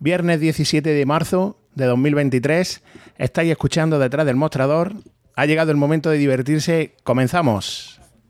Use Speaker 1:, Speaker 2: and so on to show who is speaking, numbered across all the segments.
Speaker 1: Viernes 17 de marzo de 2023. Estáis escuchando Detrás del Mostrador. Ha llegado el momento de divertirse. ¡Comenzamos!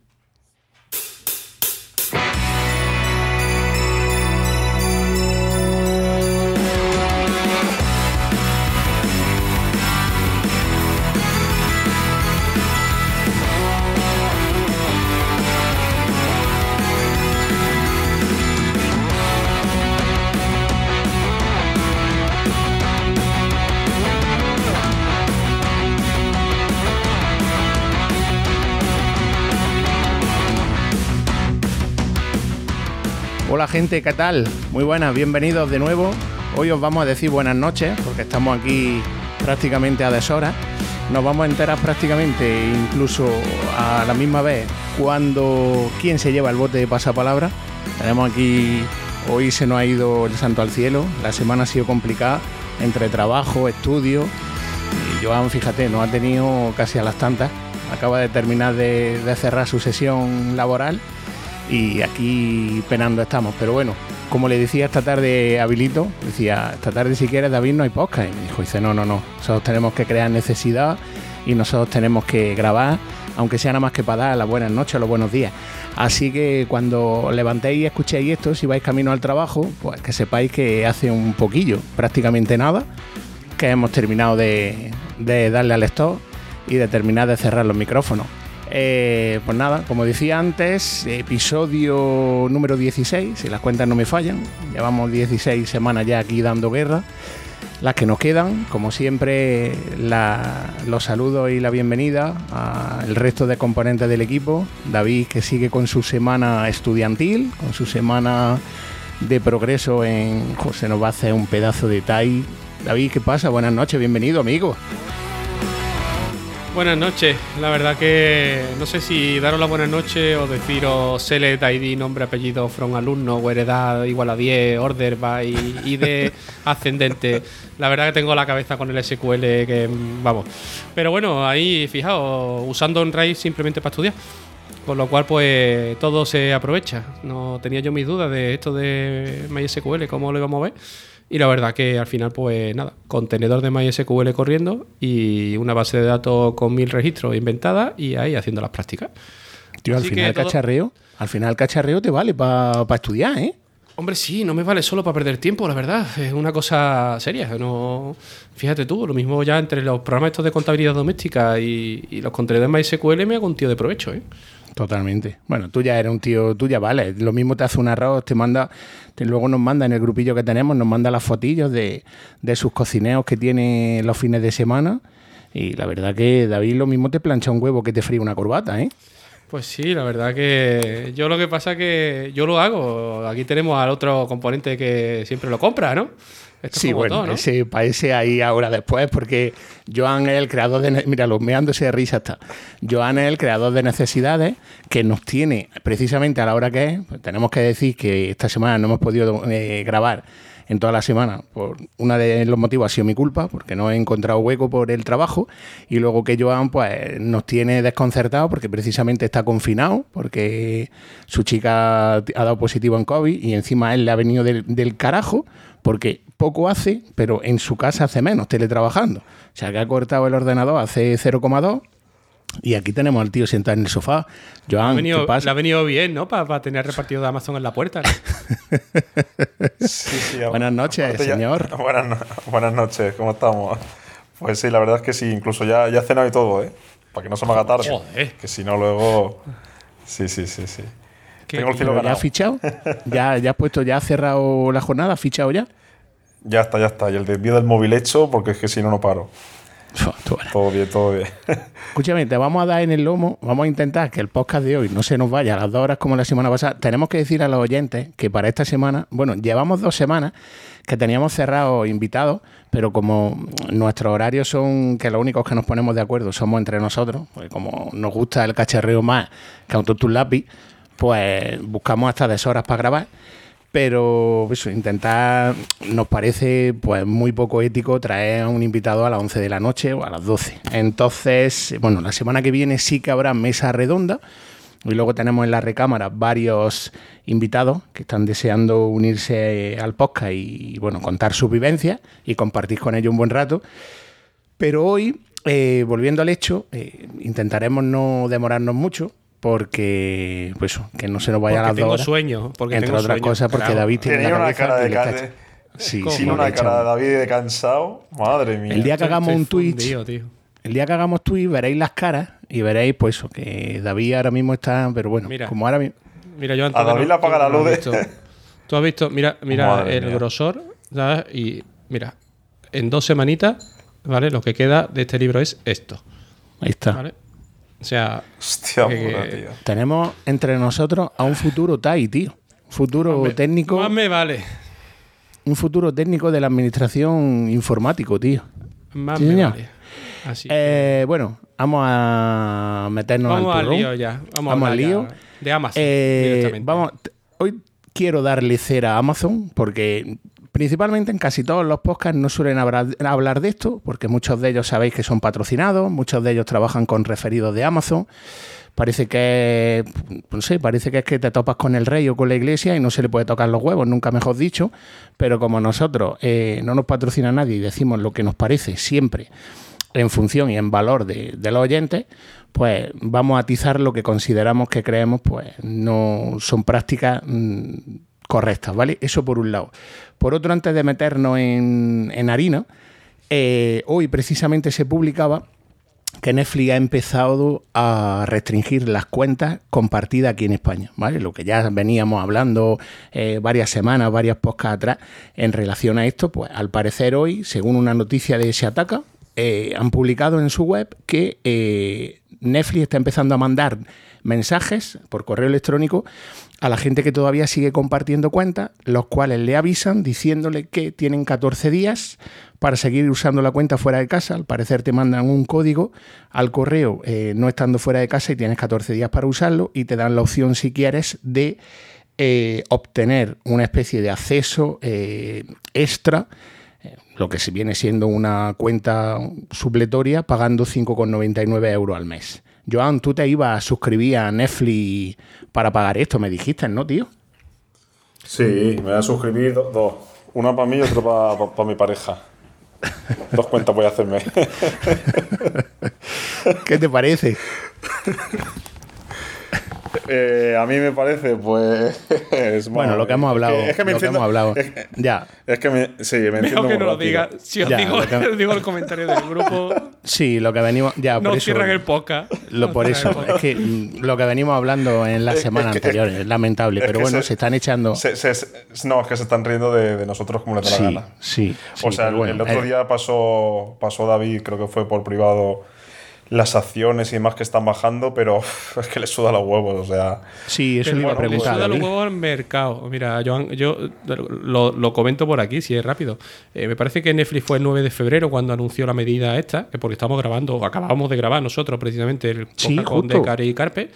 Speaker 1: Hola gente, ¿qué tal? Muy buenas, bienvenidos de nuevo. Hoy os vamos a decir buenas noches, porque estamos aquí prácticamente a deshora. Nos vamos a enterar prácticamente, incluso a la misma vez, cuando quién se lleva el bote de pasapalabra. Tenemos aquí, hoy se nos ha ido el santo al cielo, la semana ha sido complicada, entre trabajo, estudio. Y Joan, fíjate, nos ha tenido casi a las tantas. Acaba de terminar de cerrar su sesión laboral. Y aquí penando estamos, pero bueno, como le decía esta tarde a Vilito, decía, esta tarde si quieres David no hay podcast, y me dijo, dice, no, nosotros tenemos que crear necesidad y nosotros tenemos que grabar, aunque sea nada más que para dar las buenas noches o los buenos días. Así que cuando levantéis y escuchéis esto, si vais camino al trabajo, pues que sepáis que hace un poquillo, prácticamente nada, que hemos terminado de darle al stop y de terminar de cerrar los micrófonos. Pues nada, como decía antes, episodio número 16, si las cuentas no me fallan. Llevamos 16 semanas ya aquí dando guerra. Las que nos quedan, como siempre, los saludos y la bienvenida al resto de componentes del equipo. David, que sigue con su semana estudiantil, con su semana de progreso en... Se nos va a hacer un pedazo de TAI. David, ¿qué pasa? Buenas noches, bienvenido, amigo.
Speaker 2: Buenas noches, la verdad que no sé si daros las buenas noches o deciros select ID, nombre, apellido, from alumno o heredad igual a 10, order by ID ascendente. La verdad que tengo la cabeza con el SQL que vamos. Pero bueno, ahí fijaos, usando OnRails simplemente para estudiar. Con lo cual pues todo se aprovecha. No tenía yo mis dudas de esto de MySQL, cómo lo íbamos a ver. Y la verdad que al final, pues nada, contenedor de MySQL corriendo y una base de datos con 1000 registros inventada y ahí haciendo las prácticas.
Speaker 1: Tío, al final el cacharreo te vale para estudiar, ¿eh?
Speaker 2: Hombre, sí, no me vale solo para perder tiempo, la verdad. Es una cosa seria. No, fíjate tú, lo mismo ya entre los programas estos de contabilidad doméstica y los contenedores MySQL me hago un tío de provecho, ¿eh?
Speaker 1: Totalmente. Bueno, tú ya eres un tío, tú ya vale. Lo mismo te hace un arroz, luego nos manda en el grupillo que tenemos, nos manda las fotillos de sus cocineos que tiene los fines de semana. Y la verdad que David lo mismo te plancha un huevo que te fríe una corbata, ¿eh?
Speaker 2: Pues sí, la verdad que yo lo que pasa es que yo lo hago. Aquí tenemos al otro componente que siempre lo compra, ¿no? Esto
Speaker 1: sí, bueno, todo, ¿no? Para ese ahí ahora después, porque Joan es el creador de... Míralo, meándose de risa está. Joan es el creador de necesidades que nos tiene, precisamente a la hora que es, pues tenemos que decir que esta semana no hemos podido grabar en toda la semana. Por uno de los motivos ha sido mi culpa, porque no he encontrado hueco por el trabajo, y luego que Joan pues nos tiene desconcertados porque precisamente está confinado, porque su chica ha dado positivo en COVID y encima a él le ha venido del carajo, porque poco hace, pero en su casa hace menos, teletrabajando. O sea, que ha cortado el ordenador hace 0,2 y aquí tenemos al tío sentado en el sofá. Joan, ¿qué pasa?
Speaker 2: Le ha venido bien, ¿no? Para tener repartido de Amazon en la puerta, ¿no?
Speaker 3: Sí,
Speaker 1: buenas noches, señor.
Speaker 3: Buenas noches, ¿cómo estamos? Pues sí, la verdad es que sí, incluso ya he cenado y todo, ¿eh? Para que no se me haga tarde.
Speaker 2: Joder.
Speaker 3: Que si no, luego... Sí. Tengo el cielo ganado.
Speaker 1: ¿Ya has fichado? ¿Ya has puesto, ya has cerrado la jornada? ¿Has fichado ya?
Speaker 3: Ya está. Y el desvío del móvil hecho, porque es que si no, no paro. Todo bien.
Speaker 1: Escúchame, te vamos a dar en el lomo, vamos a intentar que el podcast de hoy no se nos vaya a las 2 horas como la semana pasada. Tenemos que decir a los oyentes que para esta semana, bueno, llevamos 2 semanas que teníamos cerrados invitados, pero como nuestros horarios son que los únicos que nos ponemos de acuerdo somos entre nosotros, pues como nos gusta el cacharreo más que un lápiz, pues buscamos hasta deshoras para grabar. Pero eso, nos parece pues muy poco ético traer a un invitado a las 11 de la noche o a las 12. Entonces, bueno, la semana que viene sí que habrá mesa redonda Y luego tenemos en la recámara varios invitados que están deseando unirse al podcast y bueno, contar sus vivencias y compartir con ellos un buen rato. Pero hoy, volviendo al hecho, intentaremos no demorarnos mucho porque, pues, que no se nos vaya a las 2 horas.
Speaker 2: Sueño, porque
Speaker 1: entre
Speaker 2: tengo
Speaker 1: otras
Speaker 2: sueño,
Speaker 1: cosas, porque
Speaker 2: claro.
Speaker 1: David tiene
Speaker 3: Tenía
Speaker 1: la
Speaker 3: una
Speaker 1: cabeza
Speaker 3: cara de
Speaker 1: que le está
Speaker 3: calle.
Speaker 1: Sí,
Speaker 2: ¿Cómo?
Speaker 1: sí,
Speaker 3: Tiene
Speaker 1: le
Speaker 3: una
Speaker 1: echa-
Speaker 3: cara de David de cansado. Madre mía.
Speaker 1: El día que hagamos un Twitch,
Speaker 2: fundido, tío.
Speaker 1: el día que hagamos Twitch veréis las caras y veréis, pues, eso, que David ahora mismo está, pero bueno,
Speaker 2: Mira.
Speaker 1: como ahora mismo.
Speaker 2: Mira, yo antes
Speaker 3: A David le apaga la luz
Speaker 2: Tú has visto, mira
Speaker 3: Madre
Speaker 2: el
Speaker 3: mía.
Speaker 2: grosor, ¿sabes? Y mira, en 2 semanitas, ¿vale? Lo que queda de este libro es esto,
Speaker 1: Ahí está.
Speaker 2: ¿vale? O sea,
Speaker 3: Hostia,
Speaker 2: que-
Speaker 3: puta, tío.
Speaker 1: Tenemos entre nosotros a un futuro TAI, tío. Futuro técnico.
Speaker 2: más me vale.
Speaker 1: Un futuro técnico de la administración informático, tío.
Speaker 2: Más
Speaker 1: Sí,
Speaker 2: me
Speaker 1: señor.
Speaker 2: vale. Así que
Speaker 1: Bueno, vamos a meternos
Speaker 2: vamos al
Speaker 1: turrón.
Speaker 2: lío ya. Vamos
Speaker 1: al
Speaker 2: hablar ya
Speaker 1: lío.
Speaker 2: de Amazon directamente.
Speaker 1: Hoy quiero darle cera a Amazon porque principalmente en casi todos los podcasts no suelen hablar de esto porque muchos de ellos sabéis que son patrocinados, muchos de ellos trabajan con referidos de Amazon. Parece que, no sé, parece que es que te topas con el rey o con la iglesia y no se le puede tocar los huevos, nunca mejor dicho. Pero como nosotros no nos patrocina nadie y decimos lo que nos parece siempre en función y en valor de los oyentes, pues vamos a atizar lo que consideramos que creemos pues no son prácticas correctas, ¿vale? Eso por un lado. Por otro, antes de meternos en harina, hoy precisamente se publicaba que Netflix ha empezado a restringir las cuentas compartidas aquí en España, ¿vale? Lo que ya veníamos hablando varias semanas, varios podcasts atrás en relación a esto, pues al parecer hoy, según una noticia de Se Ataca, han publicado en su web que Netflix está empezando a mandar mensajes por correo electrónico a la gente que todavía sigue compartiendo cuentas, los cuales le avisan diciéndole que tienen 14 días para seguir usando la cuenta fuera de casa. Al parecer te mandan un código al correo no estando fuera de casa y tienes 14 días para usarlo y te dan la opción, si quieres, de obtener una especie de acceso extra, lo que se viene siendo una cuenta supletoria, pagando 5,99 € al mes. Joan, tú te ibas a suscribir a Netflix para pagar esto, me dijiste, ¿no, tío?
Speaker 3: Sí, me voy a suscribir dos. Una para mí y otra para mi pareja. 2 cuentas voy a hacerme.
Speaker 1: ¿Qué te parece?
Speaker 3: A mí me parece, pues.
Speaker 1: Bueno, lo que hemos hablado.
Speaker 3: Es que me
Speaker 1: lo que
Speaker 3: entiendo.
Speaker 1: hemos hablado.
Speaker 3: Es,
Speaker 1: Ya.
Speaker 3: es que me. Sí, me entiendo.
Speaker 2: Mejor que
Speaker 3: muy
Speaker 2: no lo
Speaker 3: rápido.
Speaker 2: diga. Si os
Speaker 1: Ya,
Speaker 2: digo,
Speaker 1: lo que-
Speaker 2: digo el comentario del grupo,
Speaker 1: Sí, lo que venimos. Ya,
Speaker 2: no
Speaker 1: por eso.
Speaker 2: cierran el podcast.
Speaker 1: Por eso. Es que lo que venimos hablando en las semanas anteriores es lamentable.
Speaker 3: es
Speaker 1: Pero
Speaker 3: que
Speaker 1: bueno,
Speaker 3: se-
Speaker 1: se están echando.
Speaker 3: No, es que se están riendo de nosotros como les da la
Speaker 1: Sí,
Speaker 3: gana.
Speaker 1: sí.
Speaker 3: O sea,
Speaker 1: pero bueno,
Speaker 3: el otro día pasó David, creo que fue por privado, las acciones y demás que están bajando, pero es que le suda los huevos, o sea.
Speaker 1: Sí, eso le iba a
Speaker 2: Bueno, le
Speaker 1: preguntar.
Speaker 2: suda los
Speaker 1: David.
Speaker 2: huevos al mercado. Mira, Joan, yo lo comento por aquí, si es rápido. Me parece que Netflix fue el 9 de febrero cuando anunció la medida esta, que porque estamos grabando, o acabábamos de grabar nosotros precisamente el
Speaker 1: Sí,
Speaker 2: podcast con
Speaker 1: justo.
Speaker 2: Decar y Carpe,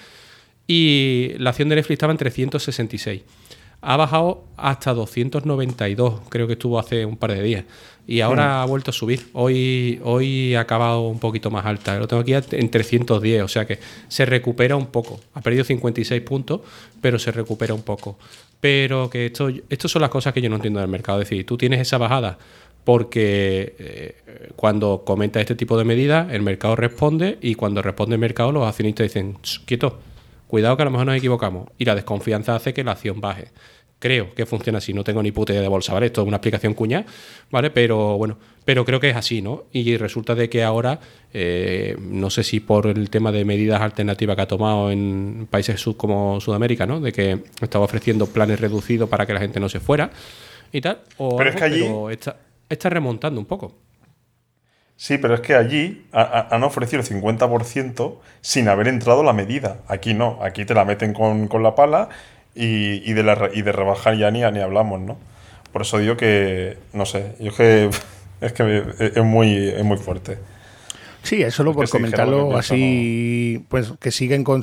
Speaker 2: y la acción de Netflix estaba en 366. Ha bajado hasta 292, creo que estuvo hace un par de días. Y ahora ha vuelto a subir. Hoy ha acabado un poquito más alta. Lo tengo aquí en 310, o sea que se recupera un poco. Ha perdido 56 puntos, pero se recupera un poco. Pero que esto son las cosas que yo no entiendo del mercado. Es decir, tú tienes esa bajada porque cuando comentas este tipo de medidas, el mercado responde, y cuando responde el mercado, los accionistas dicen, quieto, cuidado que a lo mejor nos equivocamos. Y la desconfianza hace que la acción baje. Creo que funciona así, no tengo ni puta idea de bolsa, ¿vale? Esto es una explicación cuñada, ¿vale? Pero bueno, creo que es así, ¿no? Y resulta de que ahora, no sé si por el tema de medidas alternativas que ha tomado en países como Sudamérica, ¿no? De que estaba ofreciendo planes reducidos para que la gente no se fuera y tal.
Speaker 3: Pero es que allí-
Speaker 2: pero está remontando un poco.
Speaker 3: Sí, pero es que allí han ofrecido el 50% sin haber entrado la medida. Aquí no, aquí te la meten con la pala y de rebajar ya ni hablamos, ¿no? Por eso digo que, no sé, es que es muy fuerte.
Speaker 1: Sí, es solo
Speaker 3: Es que
Speaker 1: por
Speaker 3: si dijera lo
Speaker 1: comentarlo
Speaker 3: que pienso,
Speaker 1: así, pues que siguen con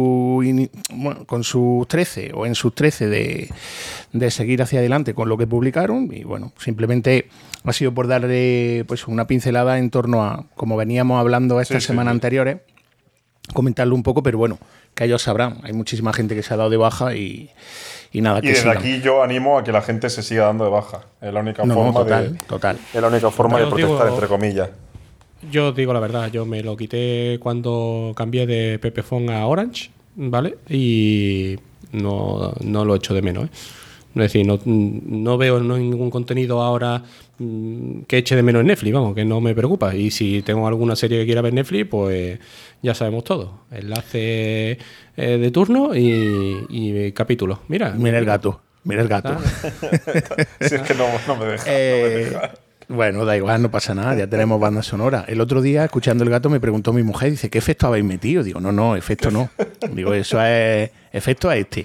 Speaker 1: con sus 13 o en sus 13 de seguir hacia adelante con lo que publicaron, y bueno, simplemente ha sido por darle pues una pincelada en torno a, como veníamos hablando estas
Speaker 3: Sí,
Speaker 1: semanas
Speaker 3: sí.
Speaker 1: anteriores, comentarlo un poco, pero bueno, que ellos sabrán. Hay muchísima gente que se ha dado de baja y nada,
Speaker 3: Y
Speaker 1: que
Speaker 3: desde
Speaker 1: sigan.
Speaker 3: aquí yo animo a que la gente se siga dando de baja. Es la única
Speaker 1: No,
Speaker 3: forma
Speaker 1: total.
Speaker 3: Es la única forma de
Speaker 2: Yo
Speaker 3: protestar,
Speaker 2: digo-
Speaker 3: entre comillas.
Speaker 2: Yo os digo la verdad, yo me lo quité cuando cambié de Pepephone a Orange, ¿vale? Y no lo echo de menos, ¿eh? Es decir, no veo ningún contenido ahora que eche de menos en Netflix, vamos, que no me preocupa. Y si tengo alguna serie que quiera ver Netflix, pues ya sabemos todo. Enlace de turno y capítulo. Mira
Speaker 1: Mira el gato.
Speaker 3: Si es que no me deja.
Speaker 1: Bueno, da igual, no pasa nada, ya tenemos banda sonora. El otro día, escuchando el gato, me preguntó mi mujer, dice, ¿qué efecto habéis metido? Digo, no, efecto no. Digo, eso es efecto a este.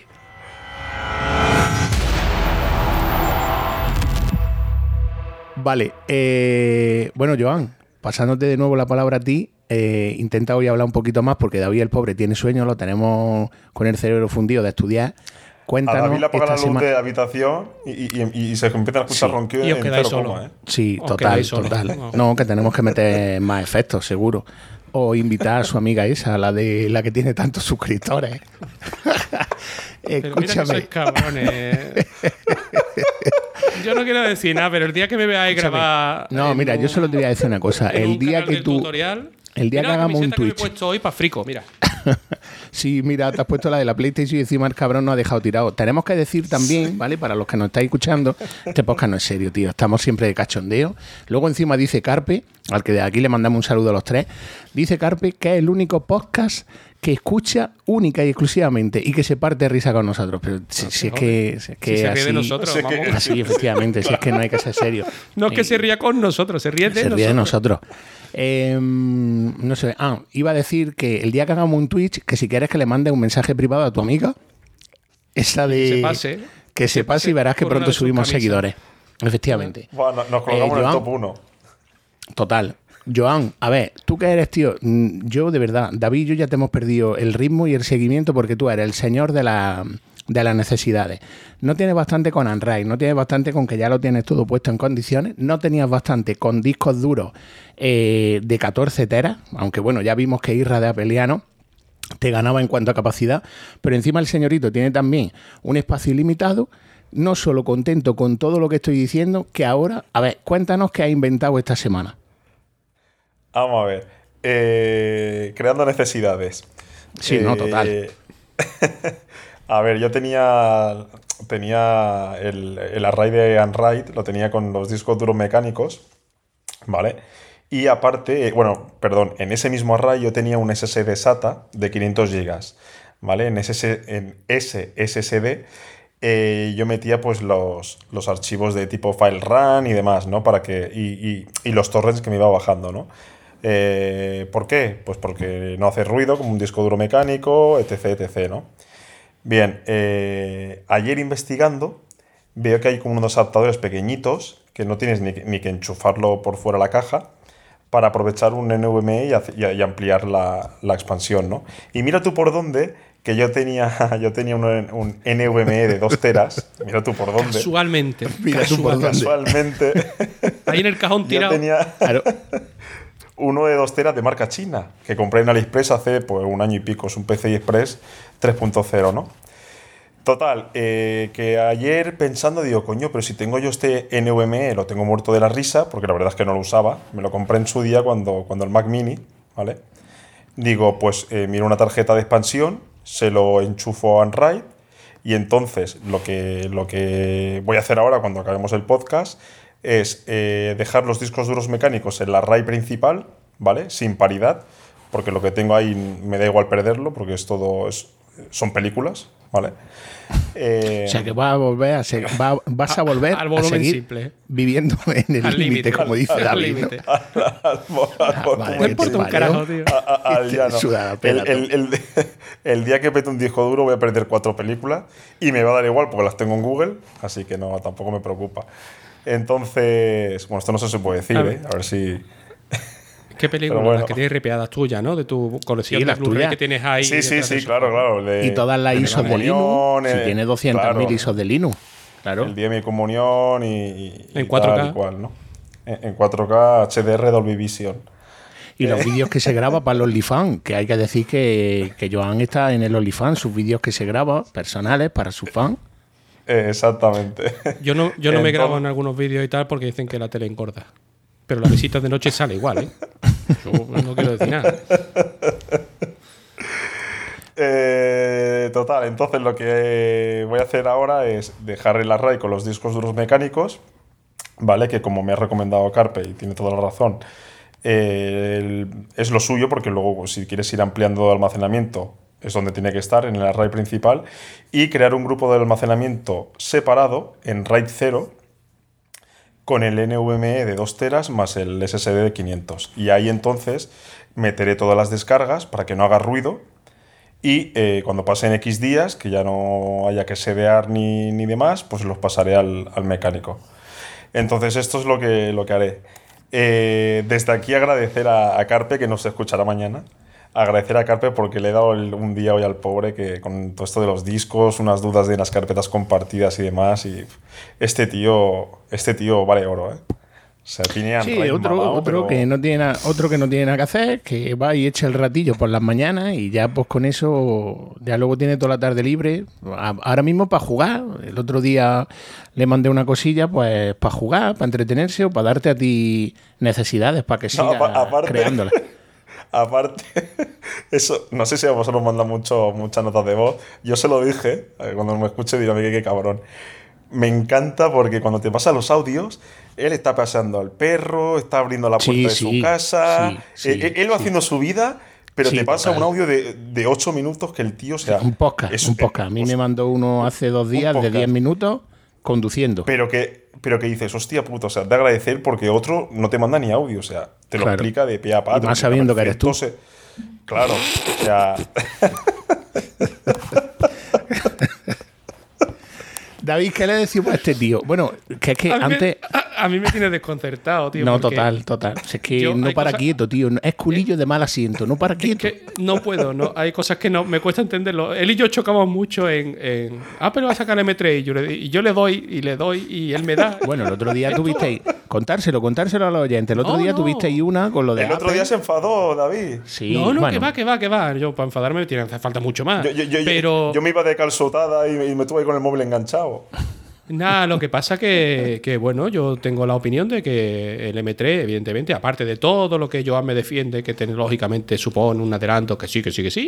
Speaker 1: Vale, bueno, Joan, pasándote de nuevo la palabra a ti, intenta hoy hablar un poquito más porque David, el pobre, tiene sueño, lo tenemos con el cerebro fundido de estudiar.
Speaker 3: A
Speaker 1: Cuéntanos.
Speaker 3: David le apaga la
Speaker 1: esta
Speaker 3: luz
Speaker 1: semana-
Speaker 3: de habitación y se empieza a escuchar
Speaker 1: Sí.
Speaker 3: ronquido
Speaker 2: Y os
Speaker 3: en
Speaker 2: quedáis
Speaker 3: cero
Speaker 2: solo.
Speaker 3: coma, ¿eh?
Speaker 1: Sí,
Speaker 2: Os
Speaker 1: total.
Speaker 2: quedáis solos. No.
Speaker 1: No, que tenemos que meter más efectos, seguro. O invitar a su amiga esa, la que tiene tantos suscriptores.
Speaker 2: Pero mira que
Speaker 1: Escúchame.
Speaker 2: sois cabrones. Yo no quiero decir nada, pero el día que me veáis grabar.
Speaker 1: No,
Speaker 2: en
Speaker 1: mira, yo solo te voy a decir una cosa.
Speaker 2: en
Speaker 1: El
Speaker 2: un
Speaker 1: día
Speaker 2: canal
Speaker 1: que
Speaker 2: del
Speaker 1: tú.
Speaker 2: tutorial,
Speaker 1: El día
Speaker 2: mira
Speaker 1: que
Speaker 2: la
Speaker 1: hagamos un
Speaker 2: camiseta que me he
Speaker 1: Twitch.
Speaker 2: puesto hoy para frico, mira.
Speaker 1: Sí, mira, te has puesto la de la PlayStation y encima el cabrón nos ha dejado tirado. Tenemos que decir también, ¿vale? Para los que nos estáis escuchando, este podcast no es serio, tío. Estamos siempre de cachondeo. Luego encima dice Carpe, al que de aquí le mandamos un saludo a los tres, dice Carpe que es el único podcast que escucha única y exclusivamente y que se parte de risa con nosotros. Pero si es que
Speaker 2: Si se ríe de
Speaker 1: así,
Speaker 2: nosotros,
Speaker 3: Si es que-
Speaker 2: vamos.
Speaker 1: así, efectivamente, si es que no hay que ser serio.
Speaker 2: No es que se ría con nosotros, se ríe de
Speaker 1: Se
Speaker 2: nosotros.
Speaker 1: ríe de nosotros. No sé. Iba a decir que el día que hagamos un Twitch, que si quieres que le mande un mensaje privado a tu amiga, esa de.
Speaker 2: Que se pase.
Speaker 1: Que se pase y verás que
Speaker 2: por una
Speaker 1: pronto
Speaker 2: de sus
Speaker 1: subimos
Speaker 2: camisas.
Speaker 1: seguidores. Efectivamente.
Speaker 3: Bueno, nos colgamos en el
Speaker 1: Joan.
Speaker 3: top 1.
Speaker 1: Total. Joan, a ver, tú que eres, tío, yo de verdad, David y yo ya te hemos perdido el ritmo y el seguimiento porque tú eres el señor de las necesidades. No tienes bastante con Android, no tienes bastante con que ya lo tienes todo puesto en condiciones, no tenías bastante con discos duros de 14 teras, aunque bueno, ya vimos que Irra de Apeliano te ganaba en cuanto a capacidad, pero encima el señorito tiene también un espacio ilimitado. No solo contento con todo lo que estoy diciendo, que ahora, a ver, cuéntanos qué ha inventado esta semana.
Speaker 3: Vamos a ver. Creando necesidades.
Speaker 1: Sí, no, total.
Speaker 3: A ver, yo tenía el array de Android, lo tenía con los discos duros mecánicos, ¿vale? Y aparte, en ese mismo array yo tenía un SSD SATA de 500 GB, ¿vale? En ese SSD yo metía pues los archivos de tipo file run y demás, ¿no? Y los torrents que me iba bajando, ¿no? ¿Por qué? Pues porque no hace ruido como un disco duro mecánico, etc, ¿no? Bien, ayer investigando veo que hay como unos adaptadores pequeñitos que no tienes ni que enchufarlo por fuera de la caja para aprovechar un NVMe y ampliar la expansión, ¿no? Y mira tú por dónde, que yo tenía un NVMe de 2 teras, mira tú por dónde.
Speaker 2: Casualmente.
Speaker 1: Mira tú por dónde.
Speaker 3: Casualmente.
Speaker 2: Ahí en el cajón
Speaker 3: Yo
Speaker 2: tirado.
Speaker 3: tenía
Speaker 1: Claro.
Speaker 3: uno de 2 teras de marca china, que compré en AliExpress hace pues, un año y pico. Es un PCI Express 3.0, ¿no? Total, que ayer pensando digo, coño, pero si tengo yo este NVMe, lo tengo muerto de la risa, porque la verdad es que no lo usaba. Me lo compré en su día cuando el Mac Mini, ¿vale? Digo, pues miro una tarjeta de expansión, se lo enchufo a Android y entonces lo que voy a hacer ahora cuando acabemos el podcast es dejar los discos duros mecánicos en la array principal, ¿vale? Sin paridad, porque lo que tengo ahí me da igual perderlo, porque son películas, ¿vale?
Speaker 1: O sea que vas a volver vas a volver
Speaker 2: al
Speaker 1: a
Speaker 2: volumen
Speaker 1: seguir
Speaker 2: simple.
Speaker 1: viviendo en el
Speaker 2: Al
Speaker 1: límite, como dice
Speaker 2: al
Speaker 1: David, ¿no?
Speaker 2: límite.
Speaker 1: vale,
Speaker 2: No importa un
Speaker 1: te
Speaker 2: carajo,
Speaker 1: parió.
Speaker 2: tío.
Speaker 3: Al llano.
Speaker 1: Suda la pena,
Speaker 3: El día que pete un disco duro voy a perder 4 películas y me va a dar igual porque las tengo en Google, así que no, tampoco me preocupa. Entonces, bueno, esto no se puede decir,
Speaker 2: A ver.
Speaker 3: ¿eh? A ver si...
Speaker 2: ¿Qué películas?
Speaker 3: Pero bueno.
Speaker 2: Las que tienes ripeadas tuyas, ¿no? De tu colección
Speaker 1: Sí,
Speaker 2: de
Speaker 1: las
Speaker 2: Blu-ray
Speaker 1: tuyas.
Speaker 2: que tienes ahí.
Speaker 3: Sí,
Speaker 2: detrás de eso.
Speaker 3: claro.
Speaker 1: Y todas las ISOs de Linux.
Speaker 3: comunión,
Speaker 1: Si tiene 200.000
Speaker 3: claro.
Speaker 1: ISOs de Linux. Claro.
Speaker 3: El día de mi comunión y
Speaker 2: En
Speaker 3: tal
Speaker 2: 4K.
Speaker 3: y cual, ¿no? En 4K HDR Dolby Vision.
Speaker 1: Y los vídeos que se graba para el OnlyFans, que hay que decir que Joan está en el OnlyFans, sus vídeos que se graba personales para su fan.
Speaker 3: Exactamente.
Speaker 2: Yo no me grabo en algunos vídeos y tal porque dicen que la tele engorda. Pero las visitas de noche sale igual, ¿eh? Yo no quiero decir nada.
Speaker 3: Total, entonces lo que voy a hacer ahora es dejar el array con los discos duros mecánicos, ¿vale? Que como me ha recomendado Carpe, y tiene toda la razón, es lo suyo, porque luego pues, si quieres ir ampliando almacenamiento es donde tiene que estar, en el array principal, y crear un grupo de almacenamiento separado en RAID 0 con el NVMe de 2 teras más el SSD de 500. Y ahí entonces meteré todas las descargas para que no haga ruido, y cuando pasen X días, que ya no haya que sedear ni demás, pues los pasaré al mecánico. Entonces esto es lo que haré. Desde aquí agradecer a Carpe, que nos escuchará mañana. Agradecer a Carpe porque le he dado un día hoy al pobre, que con todo esto de los discos, unas dudas de las carpetas compartidas y demás, y este tío vale oro, ¿eh? O sea, tiene
Speaker 1: sí, otro que no tiene nada que hacer, que va y echa el ratillo por las mañanas y ya pues con eso ya luego tiene toda la tarde libre. Ahora mismo para jugar. El otro día le mandé una cosilla pues para jugar, para entretenerse o para darte a ti necesidades para que sigas creándolas.
Speaker 3: Aparte, eso, no sé si a vosotros mandan muchas notas de voz. Yo se lo dije, cuando me escuche dirá, qué cabrón. Me encanta porque cuando te pasa los audios, él está paseando al perro, está abriendo la puerta de su casa, él va haciendo su vida, pero te pasa un audio de 8 minutos que el tío, o sea...
Speaker 1: Un podcast. A mí me mandó uno hace 2 días de 10 minutos conduciendo.
Speaker 3: Pero que dices, hostia puta, o sea, de agradecer porque otro no te manda ni audio, o sea, te lo explica de pie a pa.
Speaker 1: Y más sabiendo que eres tú.
Speaker 3: Claro, o sea...
Speaker 1: David, ¿qué le decimos a este tío? Bueno, que es que antes...
Speaker 2: A mí me tiene desconcertado, tío.
Speaker 1: No, total. Es que no para quieto, tío. Es culillo de mal asiento, no para quieto.
Speaker 2: Es que no puedo, no. Hay cosas que no me cuesta entenderlo. Él y yo chocamos mucho en pero va a sacar M3 y yo le doy y él me da.
Speaker 1: Bueno, el otro día tuvisteis... Contárselo a los oyentes. El otro día tuvisteis una con lo de
Speaker 3: El otro día se enfadó, David.
Speaker 1: Sí,
Speaker 2: no, bueno. que va. Yo para enfadarme me tiene falta mucho más.
Speaker 3: Yo me iba de calzotada y me tuve ahí con el móvil enganchado.
Speaker 2: Nada, lo que pasa que bueno, yo tengo la opinión de que el M3, evidentemente, aparte de todo lo que Joan me defiende, que tecnológicamente supone un adelanto, que sí,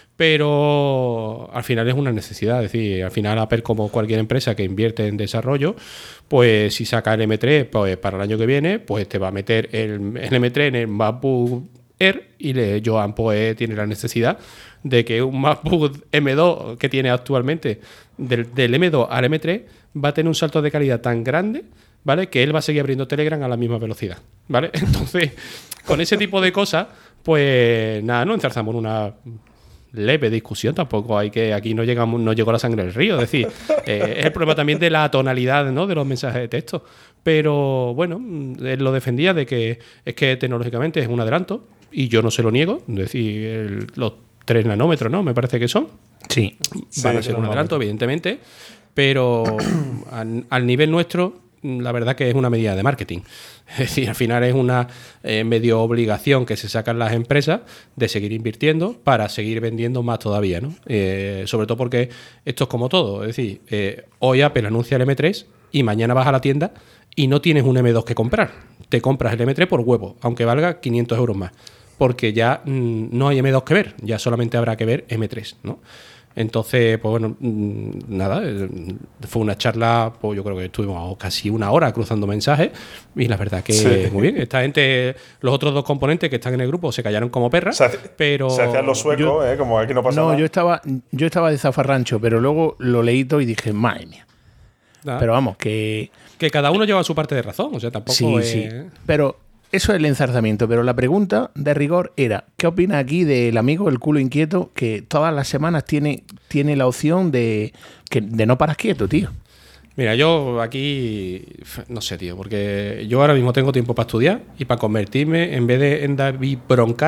Speaker 2: pero al final es una necesidad. Es decir, al final Apple, como cualquier empresa que invierte en desarrollo, pues si saca el M3 pues, para el año que viene, pues te va a meter el M3 en el MacBook Air y Joan pues tiene la necesidad de que un MacBook M2 que tiene actualmente del M2 al M3 va a tener un salto de calidad tan grande, ¿vale? Que él va a seguir abriendo Telegram a la misma velocidad, ¿vale? Entonces, con ese tipo de cosas, pues nada, no enzarzamos en una leve discusión, tampoco hay que... Aquí no llegó la sangre del río, es decir, es el problema también de la tonalidad, ¿no?, de los mensajes de texto. Pero, bueno, él lo defendía de que es que tecnológicamente es un adelanto, y yo no se lo niego, es decir, los 3 nanómetros, ¿no?, me parece que son.
Speaker 1: Sí.
Speaker 2: Van a ser un adelanto, evidentemente, pero al nivel nuestro, la verdad que es una medida de marketing. Es decir, al final es una medio obligación que se sacan las empresas de seguir invirtiendo para seguir vendiendo más todavía, ¿no? Sobre todo porque esto es como todo. Es decir, hoy Apple anuncia el M3 y mañana vas a la tienda y no tienes un M2 que comprar. Te compras el M3 por huevo, aunque valga 500 euros más. Porque ya no hay M2 que ver, ya solamente habrá que ver M3, ¿no? Entonces, pues bueno, nada, fue una charla, pues yo creo que estuvimos casi 1 hora cruzando mensajes y la verdad que muy bien. Esta gente, los otros 2 componentes que están en el grupo se callaron como perras, pero...
Speaker 3: Se hacían los suecos, como aquí no pasa nada.
Speaker 1: Yo estaba de zafarrancho, pero luego lo leí todo y dije, madre mía. Pero vamos, que
Speaker 2: cada uno lleva su parte de razón, o sea, tampoco es...
Speaker 1: Sí, pero... Eso es el enzarzamiento, pero la pregunta de rigor era, ¿qué opina aquí del amigo el culo inquieto que todas las semanas tiene la opción de no paras quieto, tío?
Speaker 2: Mira, yo aquí no sé, tío, porque yo ahora mismo tengo tiempo para estudiar y para convertirme, en vez de en David Broncano,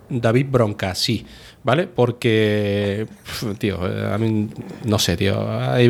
Speaker 2: David Bronca, sí, ¿vale? Porque, tío, a mí no sé, tío.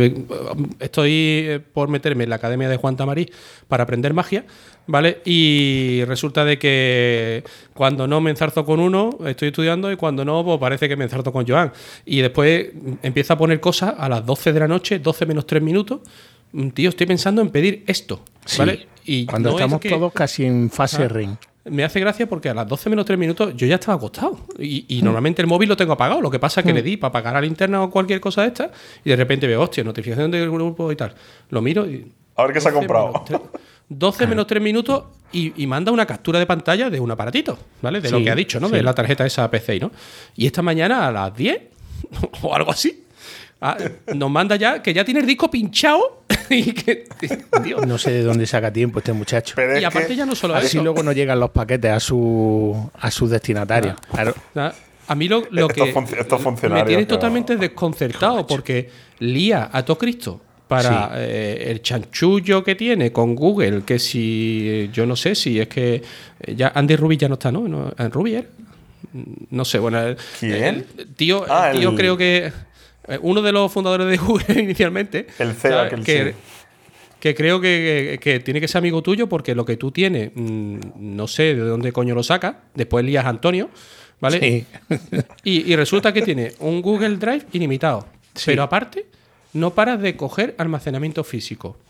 Speaker 2: Estoy por meterme en la academia de Juan Tamariz para aprender magia, ¿vale? Y resulta de que cuando no me enzarzo con uno, estoy estudiando, y cuando no, pues parece que me enzarzo con Joan. Y después empieza a poner cosas a las 12 de la noche, 12 menos 3 minutos. Tío, estoy pensando en pedir esto, ¿vale?
Speaker 1: Sí,
Speaker 2: Y
Speaker 1: cuando
Speaker 2: no
Speaker 1: estamos
Speaker 2: es que,
Speaker 1: todos casi en fase ring.
Speaker 2: me hace gracia porque a las 12 menos 3 minutos yo ya estaba acostado. Y normalmente el móvil lo tengo apagado. Lo que pasa es que le di para apagar la linterna o cualquier cosa de esta. Y de repente veo, hostia, notificación del grupo y tal. Lo miro y.
Speaker 3: A ver qué se ha
Speaker 2: 12
Speaker 3: comprado.
Speaker 2: menos 3 12 menos 3 minutos y manda una captura de pantalla de un aparatito, ¿vale? De lo
Speaker 1: Sí,
Speaker 2: que ha dicho, ¿no?
Speaker 1: sí.
Speaker 2: De la tarjeta esa PCI, ¿no? Y esta mañana a las 10 o algo así. Nos manda ya que ya tiene el disco pinchado y que. Tío,
Speaker 1: No sé de dónde saca tiempo este muchacho.
Speaker 3: Pero es
Speaker 2: y aparte
Speaker 3: que-
Speaker 2: ya no solo
Speaker 1: Así
Speaker 2: eso.
Speaker 1: luego no llegan los paquetes a sus destinatarios. Claro.
Speaker 2: O sea, a mí lo que
Speaker 3: estos funcionarios
Speaker 2: me tiene
Speaker 3: que
Speaker 2: totalmente desconcertado porque lía a todo Cristo para el chanchullo que tiene con Google, que si yo no sé si es que ya Andy Rubin ya no está, ¿no? ¿En Rubin? No sé, bueno,
Speaker 3: ¿Quién?
Speaker 2: el tío
Speaker 3: El-
Speaker 2: creo que uno de los fundadores de Google inicialmente,
Speaker 3: El CEO,
Speaker 2: o sea,
Speaker 3: aquel
Speaker 2: que,
Speaker 3: sí.
Speaker 2: que creo que tiene que ser amigo tuyo porque lo que tú tienes, no sé de dónde coño lo saca, después lías a Antonio, ¿vale?
Speaker 1: Sí.
Speaker 2: Y resulta que tiene un Google Drive ilimitado.
Speaker 1: Sí.
Speaker 2: Pero aparte, no paras de coger almacenamiento físico.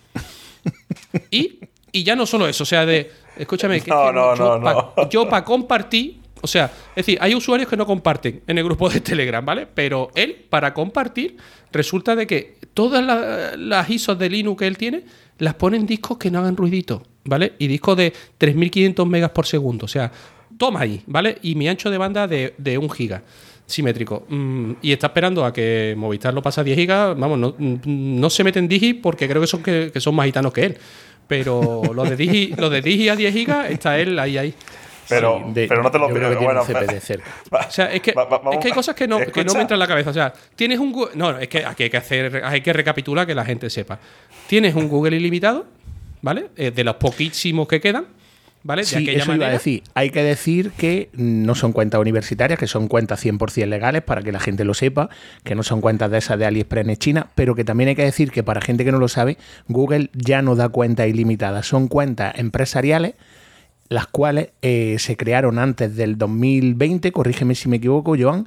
Speaker 2: Y ya no solo eso, o sea, escúchame, que yo para compartir, o sea, es decir, hay usuarios que no comparten en el grupo de Telegram, ¿vale? Pero él, para compartir, resulta de que todas las ISOs de Linux que él tiene, las pone en discos que no hagan ruidito, ¿vale? Y discos de 3500 megas por segundo, o sea, toma ahí, ¿vale? Y mi ancho de banda de 1 giga simétrico. Y está esperando a que Movistar lo pase a 10 gigas. Vamos, no se mete en Digi porque creo que son más gitanos que él. Pero los de Digi a 10 gigas está él ahí.
Speaker 3: Pero,
Speaker 1: Sí,
Speaker 3: pero no te lo
Speaker 1: yo creo que
Speaker 3: pido.
Speaker 1: tiene
Speaker 3: Bueno,
Speaker 1: un CPD cerca.
Speaker 2: O sea, es que hay cosas que no me entran en la cabeza. O sea, tienes un Google. No, es que aquí hay que recapitular que la gente sepa. Tienes un Google ilimitado, ¿vale? De los poquísimos que quedan, ¿vale? De
Speaker 1: Sí,
Speaker 2: aquella
Speaker 1: eso
Speaker 2: manera.
Speaker 1: iba a decir. Hay que decir que no son cuentas universitarias, que son cuentas 100% legales, para que la gente lo sepa, que no son cuentas de esas de AliExpress en China, pero que también hay que decir que para gente que no lo sabe, Google ya no da cuentas ilimitadas. Son cuentas empresariales, las cuales se crearon antes del 2020, corrígeme si me equivoco, Joan,